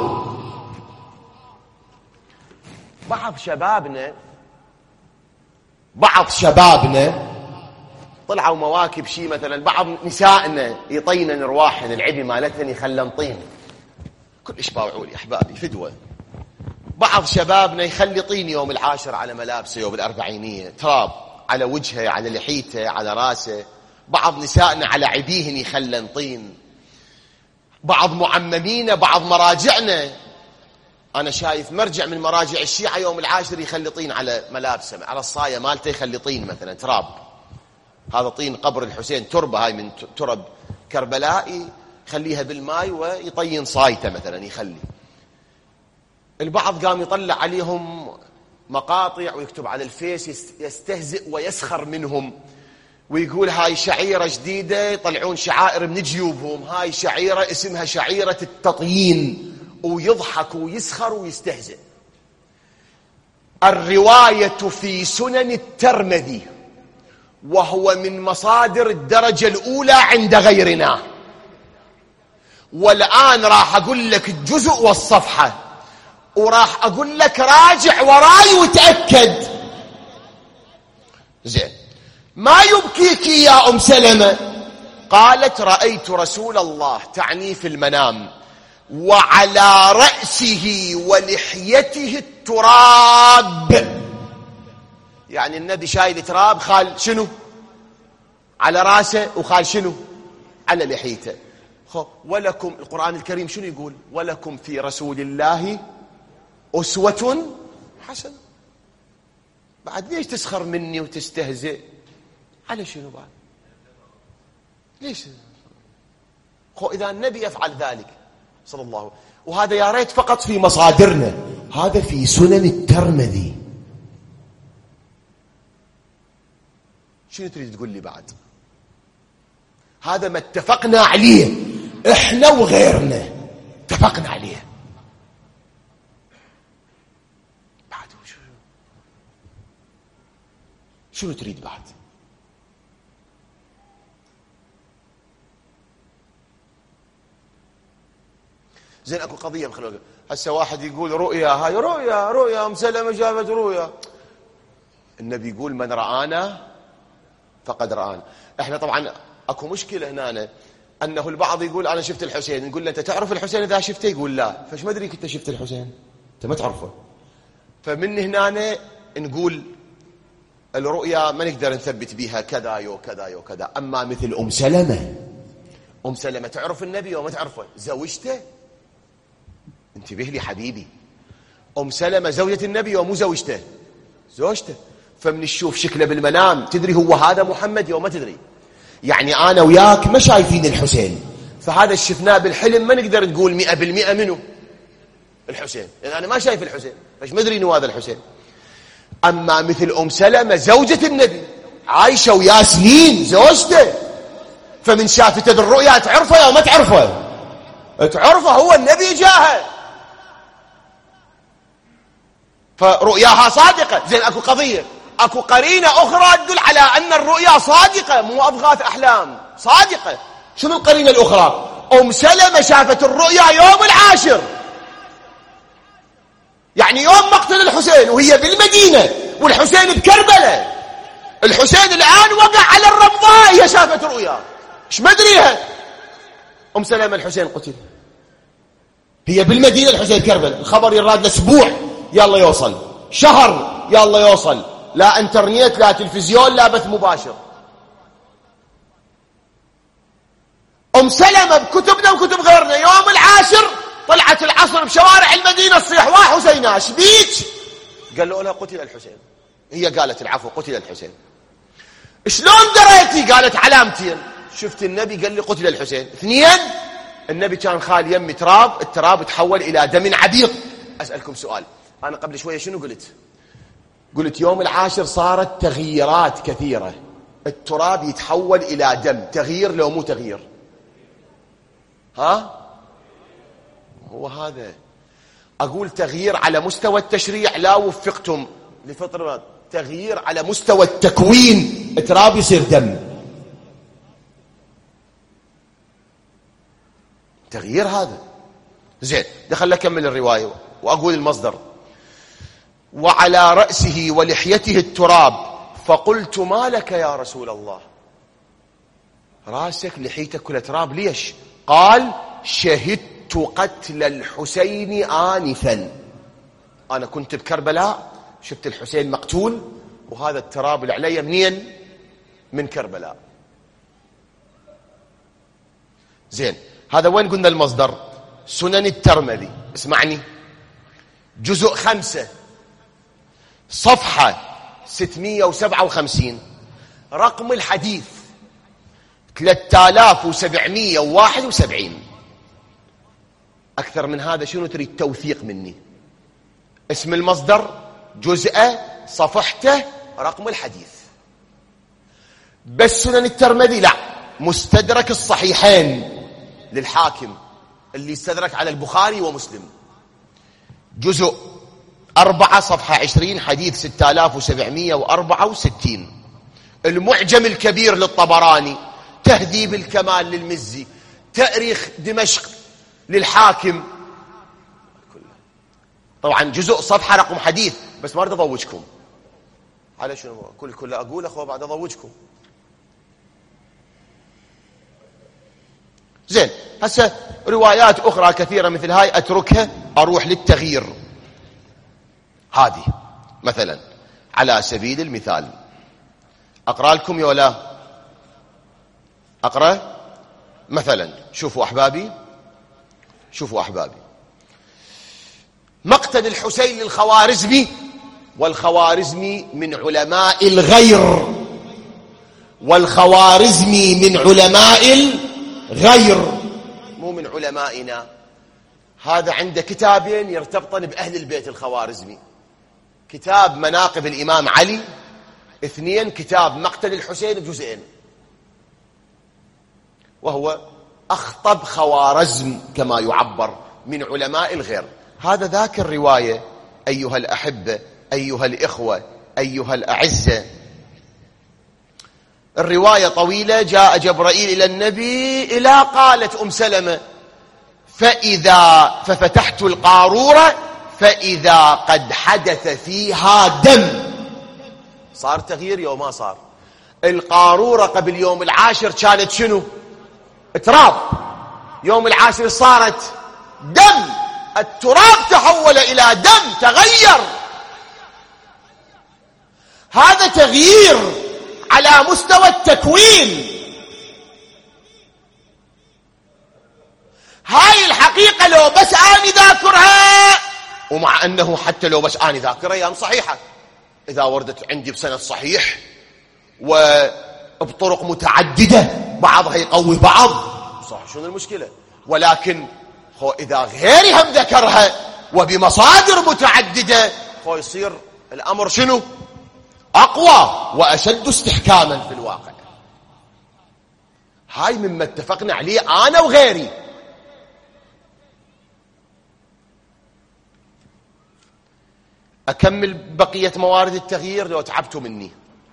بعض شبابنا طلعوا مواكب شيء، مثلا بعض نسائنا يطينن رواحن العبي مالتهن يخلن طين، كلش باوعوا لي احبابي فدوه. بعض شبابنا يخلي طين يوم العاشر على ملابسه، يوم الأربعينية تراب على وجهه على لحيته على راسه. بعض نسائنا على عبيهن يخلن طين. بعض معممين، بعض مراجعنا أنا شايف مرجع من مراجع الشيعة يوم العاشر يخلي طين على ملابسه، على الصاية مالته يخلي طين مثلا تراب، هذا طين قبر الحسين، تربة هاي من ترب كربلاء، يخليها بالماء ويطين صايته مثلا يخلي. البعض قام يطلع عليهم مقاطع ويكتب على الفيس يستهزئ ويسخر منهم، ويقول هاي شعيرة جديدة، يطلعون شعائر من جيوبهم، هاي شعيرة اسمها شعيرة التطيين، ويضحك ويسخر ويستهزئ. الرواية في سنن الترمذي، وهو من مصادر الدرجة الأولى عند غيرنا، والآن راح أقول لك الجزء والصفحة، وراح أقول لك راجع وراي وتأكد. زين، ما يبكيك يا أم سلمة؟ قالت رأيت رسول الله، تعني في المنام، وعلى رأسه ولحيته التراب، يعني النبي شايل تراب، خال شنو على راسه وخال شنو على لحيته. ولكم القرآن الكريم شنو يقول؟ ولكم في رسول الله أسوة حسنة. بعد ليش تسخر مني وتستهزئ؟ على شنو بعد؟ ليش؟ إذا النبي يفعل ذلك صلى الله عليه وسلم، وهذا يا ريت فقط في مصادرنا، هذا في سنن الترمذي. شنو تريد تقول لي بعد؟ هذا ما اتفقنا عليه احنا وغيرنا، اتفقنا عليه. بعد شنو تريد بعد؟ زين اكو قضيه بخلوقها، هسه واحد يقول رؤيا، هاي رؤيا ام سلمة شافت رؤيا. النبي يقول من رآنا فقد رآنا. احنا طبعا اكو مشكله هنا، انه البعض يقول انا شفت الحسين، نقول له انت تعرف الحسين اذا شفته؟ يقول لا. فايش ما ادريك انت شفت الحسين؟ انت ما تعرفه. فمن هنا نقول الرؤيا ما نقدر نثبت بها كذا وكذا وكذا. اما مثل ام سلمة تعرف النبي وما تعرفه، زوجته. انتبه لي حبيبي، ام سلمة زوجة النبي ومو زوجته، زوجته. فمن تشوف شكله بالمنام تدري هو هذا محمد وما تدري. يعني انا وياك ما شايفين الحسين، فهذا شفناه بالحلم ما نقدر نقول 100% منه الحسين، يعني انا ما شايف الحسين، فايش ما ادري انه هذا الحسين. اما مثل ام سلمة زوجة النبي، عايشة ويا سنين، زوجته، فمن شافته بالرؤيا تعرفه او ما تعرفه؟ تعرفه، هو النبي جاها، فرؤياها صادقة. زين اكو قضية، اكو قرينة اخرى تدل على ان الرؤيا صادقة، مو اضغاث احلام، صادقة. شنو القرينة الاخرى؟ ام سلمة شافت الرؤيا يوم العاشر، يعني يوم مقتل الحسين، وهي بالمدينة والحسين بكربلاء. الحسين الان وقع على الرمضاء، هي شافت رؤيا، ايش ما ادريها ام سلمة الحسين قتل، هي بالمدينة الحسين كربلاء. الخبر يراد لاسبوع يلا يوصل، شهر يلا يوصل، لا انترنت لا تلفزيون لا بث مباشر. ام سلمة بكتبنا وكتب غيرنا يوم العاشر طلعت العصر بشوارع المدينة تصيح وحسينا شبيك، قالوا لها قتل الحسين. هي قالت العفو قتل الحسين. شلون دريتي؟ قالت علامتين، شفت النبي قال لي قتل الحسين. اثنين، النبي كان خال يمي تراب، التراب تحول الى دم عبيط. اسألكم سؤال، انا قبل شوية شنو قلت يوم العاشر صارت تغييرات كثيرة، التراب يتحول الى دم، تغيير لو مو تغيير؟ ها هو هذا. اقول تغيير على مستوى التشريع لا وفقتم لفترة، تغيير على مستوى التكوين، تراب يصير دم، تغيير هذا. زين دخل اكمل الرواية واقول المصدر. وعلى رأسه ولحيته التراب، فقلت ما لك يا رسول الله؟ راسك لحيتك كل تراب ليش؟ قال شهدت قتل الحسين آنفا، أنا كنت بكربلاء شفت الحسين مقتول، وهذا التراب اللي علي منين؟ من كربلاء. زين هذا وين قلنا المصدر؟ سنن الترمذي. اسمعني، جزء 5 صفحة 657 رقم الحديث 3771. أكثر من هذا شنو تريد توثيق مني؟ اسم المصدر، جزءه، صفحته، رقم الحديث. بس سنن الترمذي لا، مستدرك الصحيحين للحاكم اللي استدرك على البخاري ومسلم، جزء 4 صفحة 20 حديث 6764. المعجم الكبير للطبراني، تهذيب الكمال للمزي، تاريخ دمشق للحاكم. طبعا جزء صفحة رقم حديث، بس ما اريد اضوجكم على شنو كل اقول اخوه بعد اضوجكم. زين، هسه روايات اخرى كثيرة مثل هاي اتركها اروح للتغيير. هذه مثلا على سبيل المثال اقرأ لكم يا ولا اقرأ مثلا. شوفوا احبابي، شوفوا احبابي، مقتل الحسين للخوارزمي، والخوارزمي من علماء الغير، والخوارزمي من علماء الغير مو من علمائنا. هذا عنده كتابين يرتبطن بأهل البيت الخوارزمي، كتاب مناقب الإمام علي، 2 كتاب مقتل الحسين بجزئين، وهو أخطب خوارزم كما يعبر من علماء الغير. هذا ذاك الرواية أيها الأحبة، أيها الإخوة، أيها الأعزة. الرواية طويلة. جاء جبرائيل إلى النبي إلى قالت أم سلمة ففتحت القارورة فإذا قد حدث فيها دم. صار تغيير يوم ما صار. القارورة قبل يوم 10 كانت شنو؟ تراب. يوم 10 صارت دم. التراب تحول إلى دم، تغير. هذا تغيير على مستوى التكوين. هاي الحقيقة لو بس أنا ذاكرها، ومع أنه حتى لو بس أنا ذاكرها يعني صحيحة، إذا وردت عندي بسند صحيح وبطرق متعددة بعضها يقوي بعض، صح، شنو المشكلة؟ ولكن إذا غيري هم ذكرها وبمصادر متعددة يصير الأمر شنو؟ أقوى وأشد استحكاما في الواقع. هاي مما اتفقنا عليه أنا وغيري. أكمل بقية موارد التغيير لو تعبتوا مني؟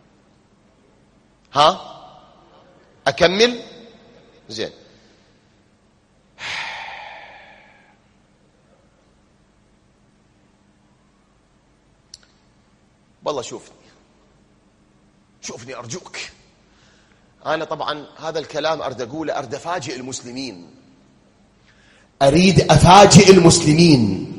ها؟ أكمل؟ زين. والله شوفني أرجوك. أنا طبعا هذا الكلام أريد أقوله، أريد أفاجئ المسلمين، أريد أفاجئ المسلمين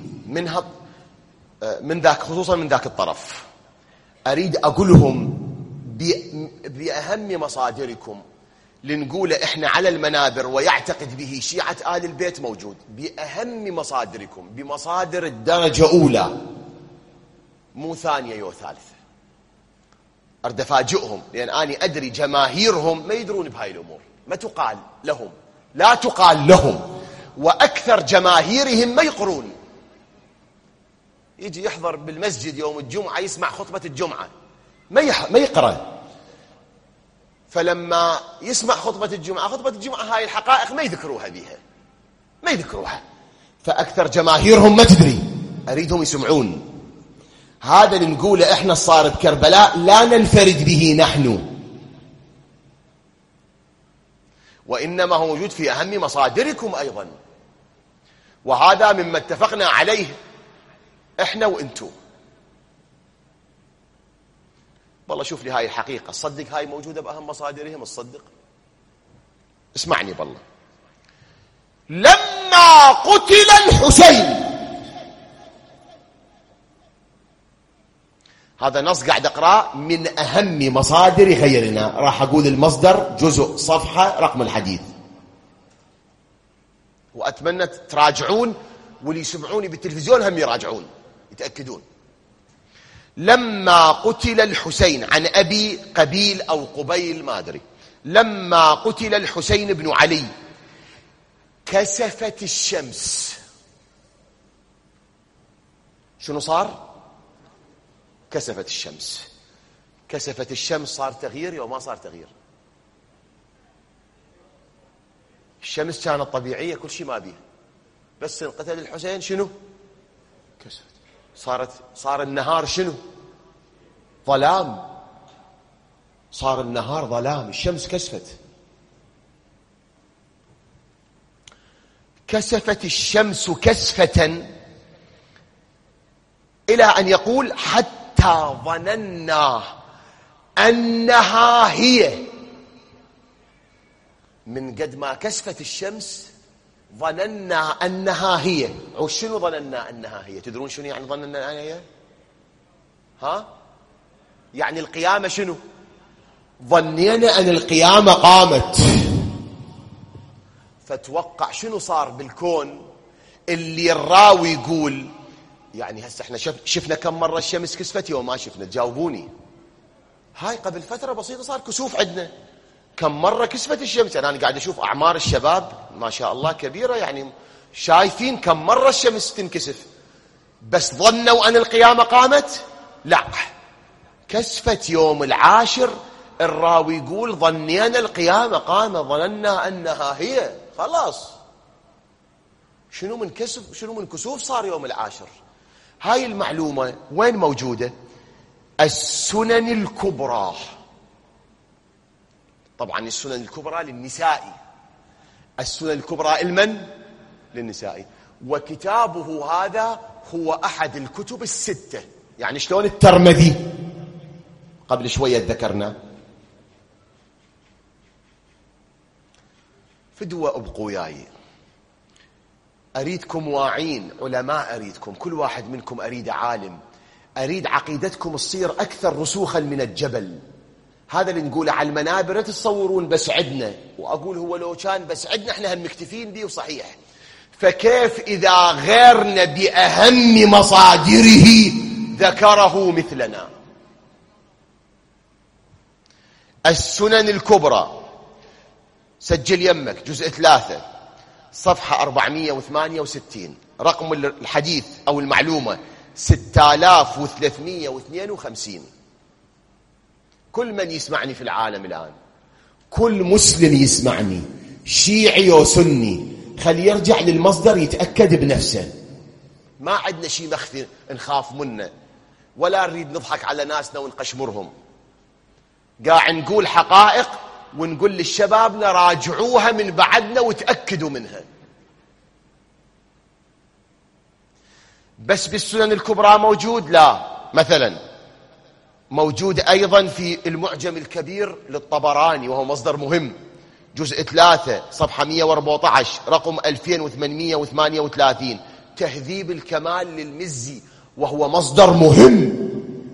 من ذاك، خصوصا من ذاك الطرف. أريد أقولهم بأهم مصادركم لنقول إحنا على المنابر ويعتقد به شيعة آل البيت موجود، بأهم مصادركم، بمصادر الدرجة أولى مو ثانية و ثالثة. أريد أفاجئهم، لأن أنا أدري جماهيرهم ما يدرون بهاي الأمور، ما تقال لهم، لا تقال لهم، وأكثر جماهيرهم ما يقرون. يجي يحضر بالمسجد يوم الجمعة يسمع خطبة الجمعة ما يقرأ، فلما يسمع خطبة الجمعة هاي الحقائق ما يذكروها بيها، ما يذكروها، فأكثر جماهيرهم ما تدري. أريدهم يسمعون. هذا اللي نقوله إحنا صار بكربلاء لا ننفرد به نحن، وإنما هو موجود في أهم مصادركم أيضا، وهذا مما اتفقنا عليه إحنا وإنتو. والله شوف لي هاي الحقيقة، صدق هاي موجودة بأهم مصادرهم، الصدق. اسمعني بالله، لما قتل الحسين، هذا نص قاعد أقرأ من أهم مصادر غيرنا، راح أقول المصدر، جزء، صفحة، رقم الحديث، وأتمنى تراجعون، واللي يسمعوني بالتلفزيون هم يراجعون. يتأكدون. لما قتل الحسين، عن أبي قبيل أو قبيل ما أدري، لما قتل الحسين بن علي كسفت الشمس. شنو صار؟ كسفت الشمس. كسفت الشمس، صار تغيير أو ما صار تغيير؟ الشمس كانت طبيعية كل شيء ما بيها، بس انقتل الحسين شنو؟ كسفت. صار النهار شنو؟ ظلام. صار النهار ظلام، الشمس كسفت. كسفت الشمس كسفة إلى أن يقول حتى ظننا أنها هي. من قد ما كسفت الشمس ظننا أنها هي. وشنو ظننا أنها هي؟ تدرون شنو يعني ظننا أنها هي؟ ها؟ يعني القيامة شنو؟ ظنينا أن القيامة قامت. فتوقع شنو صار بالكون اللي الراوي يقول يعني هسه احنا شفنا كم مرة الشمس كسفت يوم ما شفنا؟ تجاوبوني. هاي قبل فترة بسيطة صار كسوف عندنا. كم مرة كسفت الشمس؟ أنا قاعد أشوف أعمار الشباب ما شاء الله كبيرة، يعني شايفين كم مرة الشمس تنكسف. بس ظنوا أن القيامة قامت؟ لا، كسفت يوم العاشر. الراوي يقول ظنينا القيامة قامت، ظننا أنها هي. خلاص، شنو من كسف شنو من كسوف صار يوم العاشر. هاي المعلومة وين موجودة؟ السنن الكبرى. طبعا السنن الكبرى للنسائي، السنن الكبرى المن؟ للنسائي. وكتابه هذا هو أحد الكتب الستة. يعني شلون الترمذي قبل شوية ذكرنا. فدوة ابقوا وياي، أريدكم واعين علماء، أريدكم كل واحد منكم أريد عالم، أريد عقيدتكم تصير أكثر رسوخا من الجبل. هذا اللي نقوله على المنابر لا تتصورون بس عدنا، وأقول هو لو كان بس عدنا احنا هم مكتفين به وصحيح. فكيف إذا غيرنا بأهم مصادره ذكره مثلنا؟ السنن الكبرى، سجل يمك، جزء 3 صفحة 468، رقم الحديث أو المعلومة 6352. كل من يسمعني في العالم الآن، كل مسلم يسمعني شيعي وسني، خلي يرجع للمصدر يتأكد بنفسه. ما عندنا شيء مخفي نخاف منه، ولا نريد نضحك على ناسنا ونقشمرهم. قاعد نقول حقائق ونقول للشباب راجعوها من بعدنا وتأكدوا منها. بس بالسنن الكبرى موجود؟ لا. مثلا موجود أيضا في المعجم الكبير للطبراني، وهو مصدر مهم، جزء 3 صفحة 114 رقم 2838، تهذيب الكمال للمزي، وهو مصدر مهم،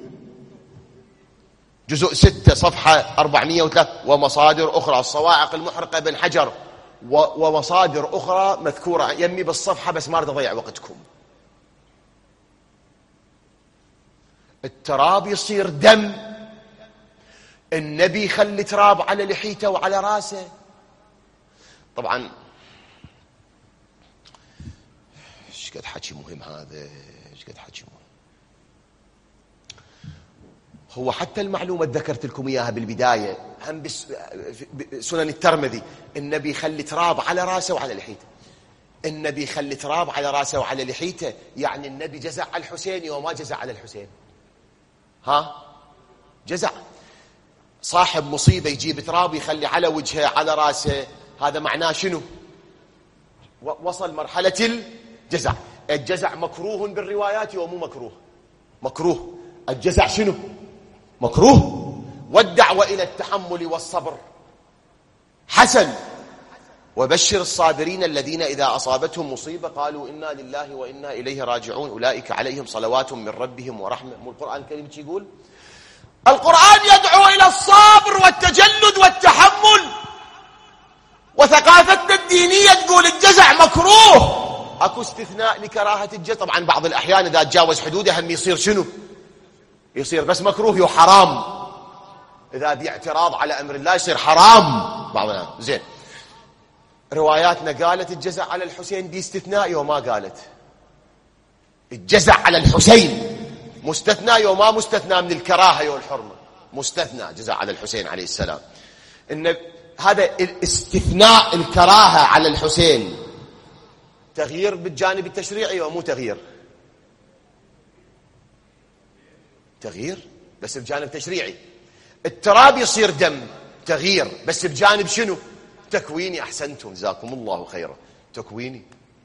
جزء 6 صفحة 403. ومصادر أخرى، الصواعق المحرقة بن حجر، ومصادر أخرى مذكورة يمي بالصفحة، بس ما أريد أضيع وقتكم. التراب يصير دم، النبي خلي تراب على لحيته وعلى راسه. طبعا ايش قد حكي مهم هذا، ايش قد حكي مهم. هو حتى المعلومة ذكرت لكم إياها بالبداية، هم بسنن الترمذي، النبي خلي تراب على راسه وعلى لحيته. النبي خلي تراب على راسه وعلى لحيته، يعني النبي جزع على الحسين وما جزع على الحسين؟ ها؟ جزع. صاحب مصيبة يجيب تراب يخلي على وجهه على راسه، هذا معناه شنو؟ وصل مرحلة الجزع. الجزع مكروه بالروايات ومو مكروه؟ مكروه. الجزع شنو؟ مكروه. والدعوة إلى التحمل والصبر حسن. وبشر الصابرين الذين إذا أصابتهم مصيبة قالوا إنا لله وإنا إليه راجعون أولئك عليهم صلوات من ربهم ورحمة. القرآن الكريم يقول، القرآن يدعو إلى الصبر والتجلد والتحمل. وثقافتنا الدينية تقول الجزع مكروه. اكو استثناء لكراهة الجزع. طبعا بعض الأحيان إذا تجاوز حدوده هم يصير شنو؟ يصير بس مكروه وحرام. إذا باعتراض على أمر الله يصير حرام بعضنا. زين، رواياتنا قالت الجزع على الحسين دي استثناء وما قالت. الجزع على الحسين مستثنى وما مستثنى من الكراهة والحرمة، مستثنى جزع على الحسين عليه السلام. إن هذا الاستثناء الكراهة على الحسين تغيير بالجانب التشريعي ومو تغيير؟ تغيير بس بجانب تشريعي. التراب يصير دم، تغيير بس بجانب شنو؟ تكويني. أحسنتم جزاكم الله خيرا، تكويني.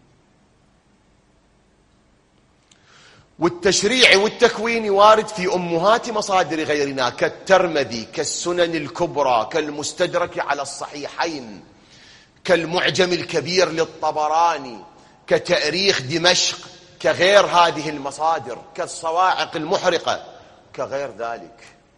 والتشريعي والتكويني وارد في أمهات مصادر غيرنا كالترمذي، كالسنن الكبرى، كالمستدرك على الصحيحين، كالمعجم الكبير للطبراني، كتاريخ دمشق، كغير هذه المصادر، كالصواعق المحرقة، كغير ذلك.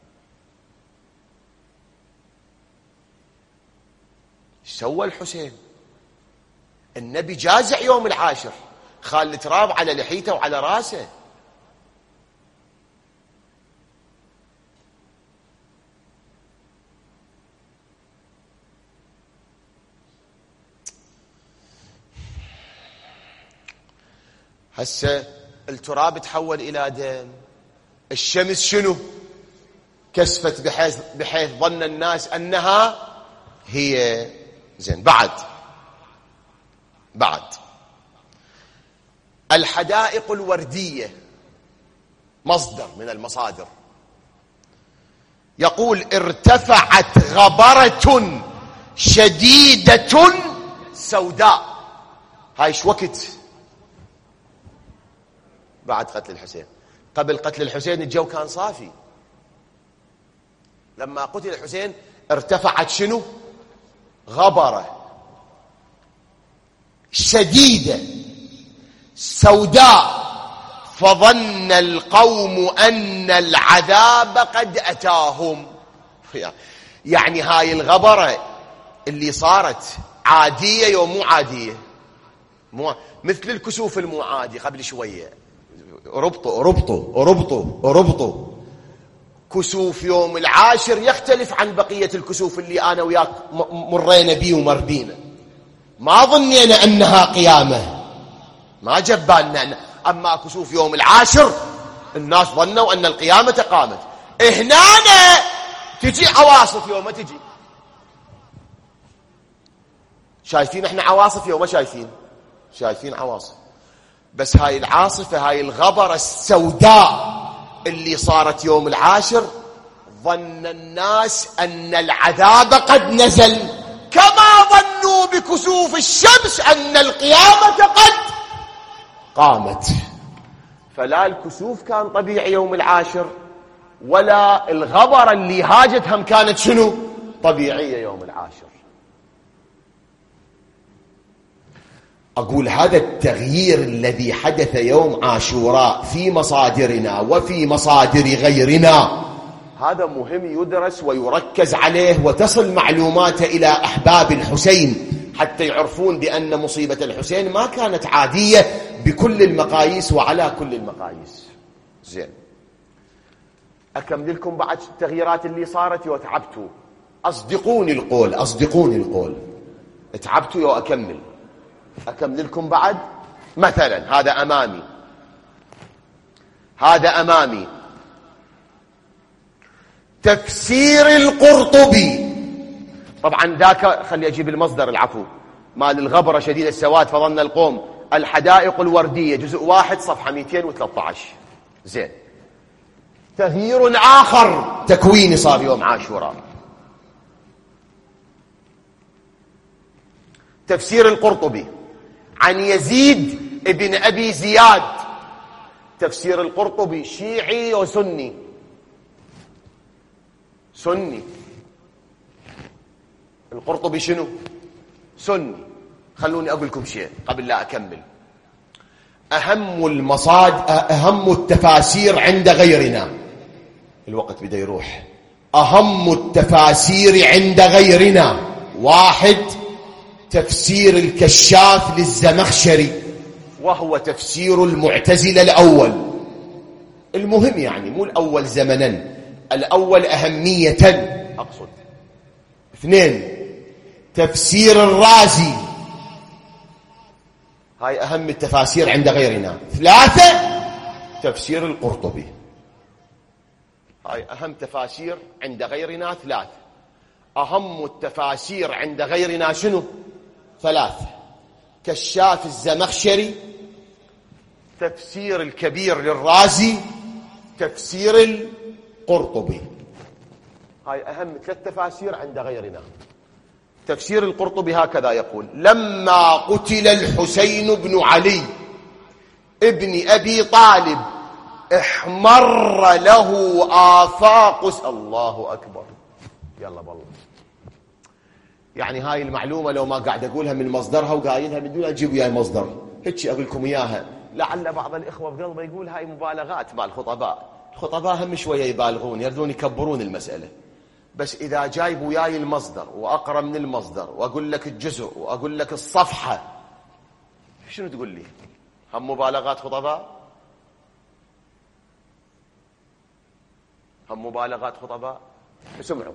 سوى الحسين؟ النبي جازع يوم العاشر، خال التراب على لحيته وعلى راسه. هسه التراب تحول إلى دم، الشمس شنو؟ كسفت بحيث ظن الناس أنها هي. زين، بعد الحدائق الوردية مصدر من المصادر يقول ارتفعت غبرة شديدة سوداء. هاي ايش وقت؟ بعد قتل الحسين. قبل قتل الحسين الجو كان صافي. لما قتل الحسين ارتفعت شنو؟ غبرة شديدة سوداء، فظن القوم أن العذاب قد أتاهم. يعني هاي الغبرة اللي صارت عادية ومو عادية، مثل الكسوف المو عادي قبل شوية. ربطوا كسوف يوم العاشر يختلف عن بقية الكسوف اللي أنا وياك مرينا بيه ومربينا. ما ظنينا أنها قيامة، ما جبالنا. أما كسوف يوم العاشر الناس ظنوا أن القيامة قامت. هنا تجي عواصف يوم ما تجي. شايفين احنا عواصف يوم ما شايفين عواصف. بس هاي العاصفة، هاي الغبرة السوداء اللي صارت يوم العاشر، ظن الناس أن العذاب قد نزل، كما ظنوا بكسوف الشمس أن القيامة قد قامت. فلا الكسوف كان طبيعي يوم العاشر، ولا الغبرة اللي هاجت هم كانت شنو؟ طبيعية يوم العاشر. أقول هذا التغيير الذي حدث يوم عاشوراء في مصادرنا وفي مصادر غيرنا، هذا مهم يدرس ويركز عليه، وتصل معلوماته إلى أحباب الحسين حتى يعرفون بأن مصيبة الحسين ما كانت عادية بكل المقاييس وعلى كل المقاييس. زين، أكمل لكم بعد التغييرات اللي صارت وتعبتوا. أصدقوني القول تعبتوا وأكمل لكم بعد. مثلا هذا أمامي تفسير القرطبي. طبعا ذاك خلي أجيب المصدر، العفو، مال الغبرة شديد السواد فظن القوم، الحدائق الوردية جزء 1 صفحة 213. زين، تغيير آخر تكويني صار يوم عاشوراء. تفسير القرطبي عن يزيد ابن أبي زياد. تفسير القرطبي شيعي وسني. القرطبي شنو؟ سني. خلوني أقول لكم شيء قبل لا أكمل. أهم التفاسير عند غيرنا، الوقت بدأ يروح. أهم التفاسير عند غيرنا: 1 تفسير الكشاف للزمخشري وهو تفسير المعتزلة الأول، المهم يعني مو الأول زمنا، الأول أهمية أقصد. 2 تفسير الرازي، هاي أهم التفاسير عند غيرنا. 3 تفسير القرطبي، هاي أهم تفاسير عند غيرنا 3. أهم التفاسير عند غيرنا شنو؟ 3: كشاف الزمخشري، تفسير الكبير للرازي، تفسير القرطبي. هاي أهم 3 تفاسير عند غيرنا. تفسير القرطبي هكذا يقول: لما قتل الحسين بن علي ابن أبي طالب احمر له آفاق. الله أكبر، يلا بالله. يعني هاي المعلومة لو ما قاعد أقولها من مصدرها وقايلها من دون أجيب وياي مصدر، هيك أقول لكم إياها. لعل بعض الإخوة بقلبه يقول هاي مبالغات مع الخطباء. الخطباء هم شوية يبالغون، يردون يكبرون المسألة. بس إذا جايب وياي المصدر وأقرأ من المصدر وأقول لك الجزء وأقول لك الصفحة، شنو تقول لي؟ هم مبالغات خطباء؟ هم مبالغات خطباء؟ اسمعوا: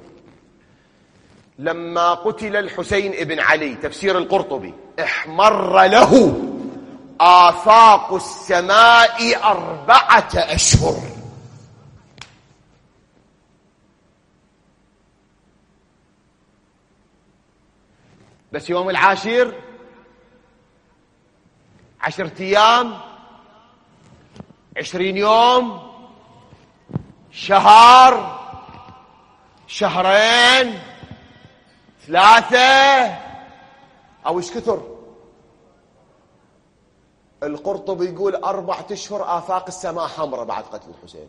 لما قتل الحسين ابن علي، تفسير القرطبي، احمر له آفاق السماء 4 أشهر. بس يوم العاشر 10 أيام، 20 يوم، شهر، شهرين، 3 أو إيش كثر. القرطبي يقول 4 أشهر آفاق السماء حمراء بعد قتل الحسين.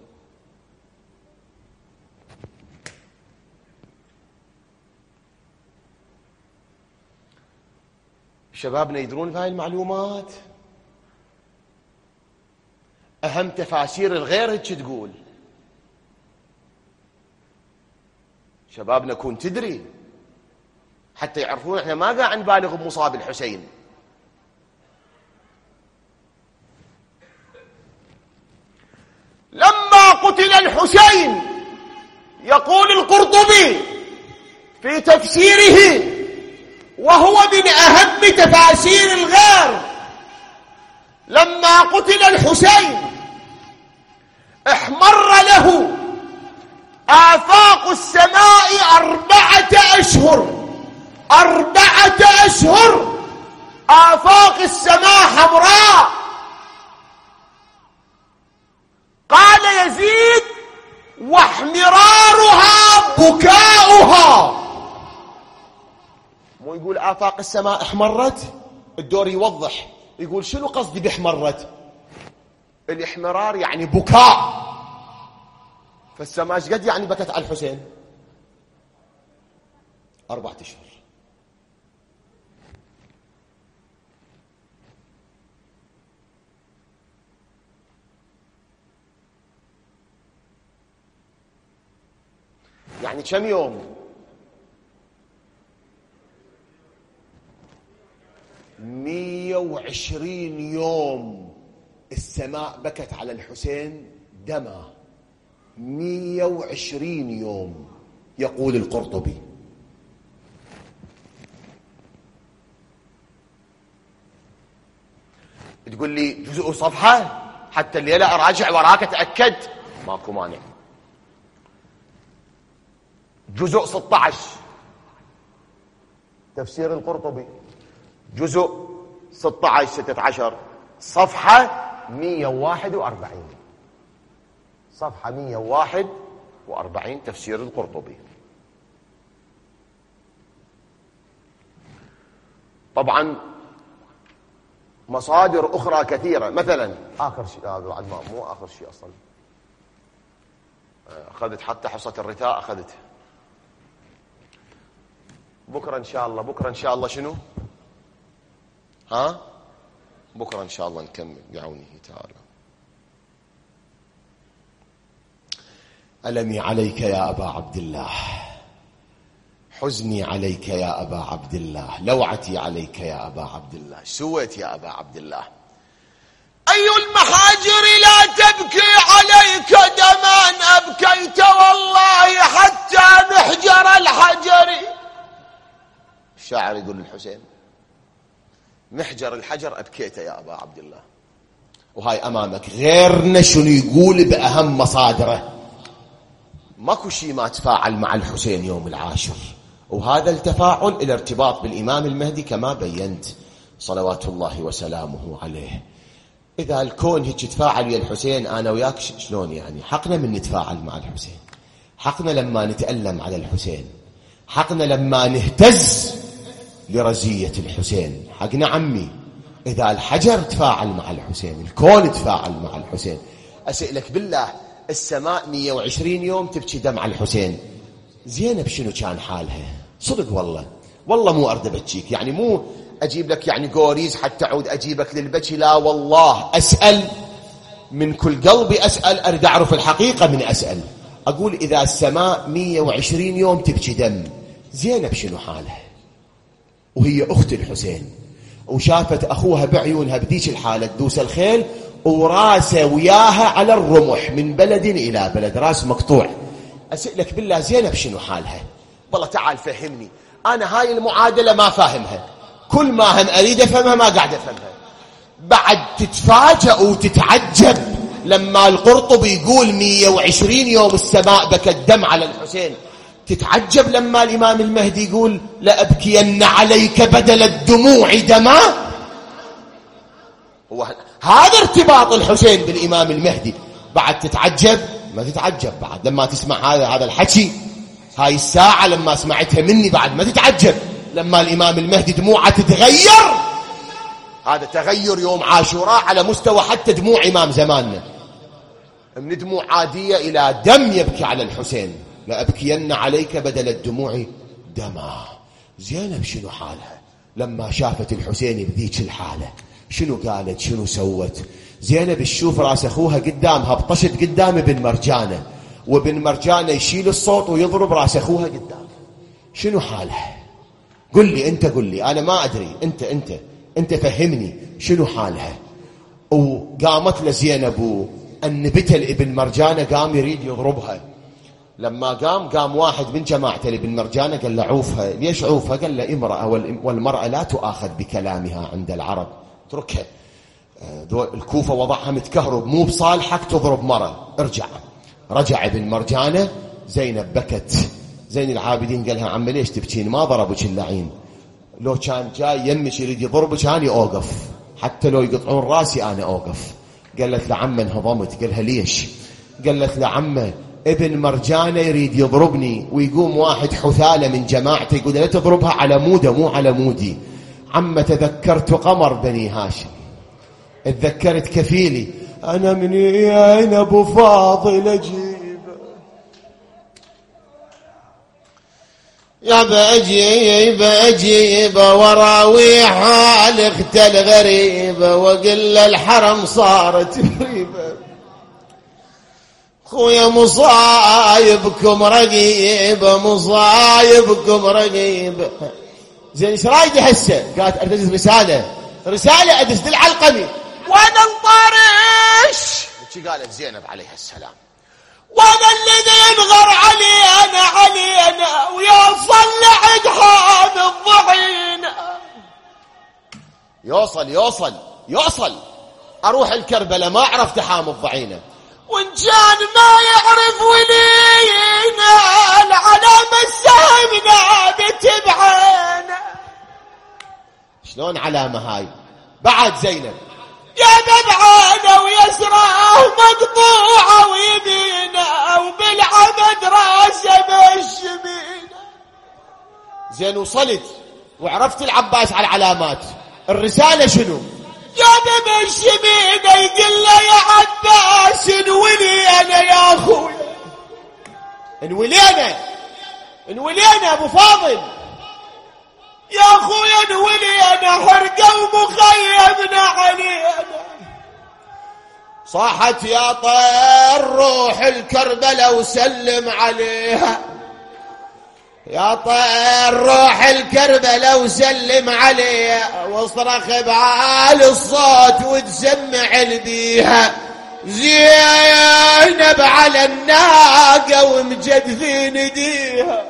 شبابنا يدرون بهاي المعلومات. أهم تفاسير الغير هيك تقول. شبابنا كون تدري حتى يعرفون احنا ما قاعد نبالغ بمصاب الحسين. لما قتل الحسين، يقول القرطبي في تفسيره، وهو من أهم تفاسير الغير: لما قتل الحسين احمر له آفاق السماء 4 أشهر. 4 أشهر آفاق السماء حمراء. قال يزيد: واحمرارها بكاؤها. مو يقول آفاق السماء احمرت، الدور يوضح يقول شنو قصدي باحمرت. الاحمرار يعني بكاء، فالسماء ايش قد يعني بكت على الحسين؟ 4 أشهر. يعني كم يوم؟ 120 يوم السماء بكت على الحسين دما. 120 يوم يقول القرطبي. تقول لي جزء صفحة حتى الليلة أراجع وراك أتأكد؟ ماكو مانع. جزء 16 تفسير القرطبي، جزء 16 صفحة 141، صفحة 141 تفسير القرطبي. طبعا مصادر أخرى كثيرة، مثلا آخر شيء بعد ما مو آخر شيء أصلا، أخذت حتى حصة الرثاء أخذتها. بكرة إن شاء الله، بكرة إن شاء الله شنو؟ ها؟ بكرة إن شاء الله نكمل بعونه تعالى. ألمي عليك يا أبا عبد الله، حزني عليك يا أبا عبد الله، لوعتي عليك يا أبا عبد الله. سويت يا أبا عبد الله؟ أي المحاجر لا تبكي عليك دما أبكيت والله حتى محجر الحجر. الشاعر يقول للحسين محجر الحجر أبكيت يا أبا عبد الله. وهاي أمامك غيرنا شنو يقول بأهم مصادره. ماكو شيء ما تفاعل مع الحسين يوم العاشر، وهذا التفاعل إلى ارتباط بالإمام المهدي كما بينت صلوات الله وسلامه عليه. إذا الكون هيك تفاعل ويا الحسين أنا وياك شلون يعني؟ حقنا من نتفاعل مع الحسين، حقنا لما نتألم على الحسين، حقنا لما نهتز لرزية الحسين، حقنا عمي. إذا الحجر تفاعل مع الحسين، الكون تفاعل مع الحسين، أسألك بالله السماء 120 يوم تبكي دمع الحسين، زينب شنو كان حالها؟ صدق والله مو أرد أبكيك، يعني مو أجيب لك يعني قوريز حتى أعود أجيبك للبكي، لا والله أسأل من كل قلبي، أسأل أريد أعرف الحقيقة من أسأل. أقول إذا السماء 120 يوم تبكي دم، زينب شنو حالها؟ وهي أخت الحسين وشافت أخوها بعيونها بديش الحالة تدوس الخيل وراسه وياها على الرمح من بلد إلى بلد، راس مقطوع. أسألك بالله زينب شنو حالها؟ والله تعال فهمني، أنا هاي المعادلة ما فاهمها، كل ما هم أريد أفهمها ما قاعد أفهمها. بعد تتفاجأ وتتعجب لما القرطبي يقول 120 يوم السماء بكت دم على الحسين، تتعجب لما الإمام المهدي يقول لأبكين عليك بدل الدموع دما. هذا ارتباط الحسين بالإمام المهدي. بعد تتعجب؟ ما تتعجب بعد لما تسمع هذا الحكي، هاي الساعة لما سمعتها مني بعد ما تتعجب لما الإمام المهدي دموعه تتغير. هذا تغير يوم عاشوراء على مستوى حتى دموع إمام زماننا، من دموع عادية إلى دم يبكي على الحسين. لأبكين عليك بدل الدموع دما. زينب شنو حالها لما شافت الحسين بذيك الحالة؟ شنو قالت؟ شنو سوت؟ زينب تشوف راس أخوها قدامها بطشت قدام ابن مرجانة، وابن مرجانة يشيل الصوت ويضرب راس أخوها قدام. شنو حالها؟ قل لي أنت، قل لي، أنا ما أدري، أنت فهمني شنو حالها. وقامت لزينب وأنبت ابن مرجانة قام يريد يضربها. لما قام واحد من جماعته لابن مرجانة قال له عوفها. ليش عوفها؟ قال له امرأة والمرأة لا تؤاخذ بكلامها عند العرب، اتركها. الكوفة وضعها متكهرب، مو بصالحك تضرب مرة، ارجع. رجع ابن مرجانة، زينب بكت. زين العابدين قالها عم ليش تبكين؟ ما ضربك اللعين، لو كان جاي يمك يريد يضربك أنا أوقف، حتى لو يقطعون راسي أنا أوقف. قالت لعمه انهضمت. قالها ليش؟ قالت لعمه ابن مرجانة يريد يضربني، ويقوم واحد حثالة من جماعته يقول لا تضربها على موده مو على مودي. عم تذكرت قمر بني هاشم، اتذكرت كفيلي، أنا من أين أبو فاضل أجيب يا بأجيب وراوي حال اخت الغريبة، وقل الحرم صارت غريبة، خويا مصايبكم رقيبة. زين ايش رايدة هسه؟ قالت ادز رسالة ادز للعلقمي، وانا الطارش. شي قالت زينب عليها السلام؟ وانا الذي ينغر علينا ويوصل لعد حام الضعينة. يوصل اروح الكربلاء ما عرفت حام الضعينة، وان كان ما يعرف ولينا العلامة السهم نادت بعينه. شلون علامة هاي؟ بعد زينب يا ببعانة ويسراه مقطوعة ويمينة وبالعمد راسه بالشمينة. زين وصلت وعرفت العباس على العلامات، الرسالة شنو؟ يا بابا الشمينة يقول له يا عباس انولي انا يا اخوي، انولينا ابو فاضل يا اخويا، انولي انا حرقه ومخيمنا علينا. صاحت يا طير روح الكربلاء وسلم عليها، يا طير روح الكربلاء وسلم عليه واصرخ بعالي الصوت وتسمع البيها زينب على الناقة ومجدفين ايديها.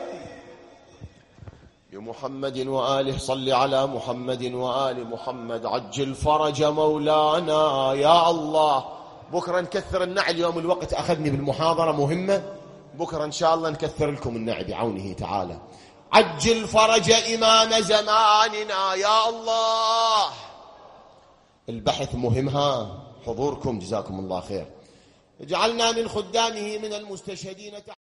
بمحمد وآله صل على محمد وآل محمد عجل فرج مولانا يا الله. بكرة نكثر النعي، اليوم الوقت أخذني بالمحاضرة مهمة، بكرة إن شاء الله نكثر لكم النعي بعونه تعالى. عجل فرج إمام زماننا يا الله. البحث مهم، ها حضوركم جزاكم الله خير. اجعلنا من خدامه من المستشهدين.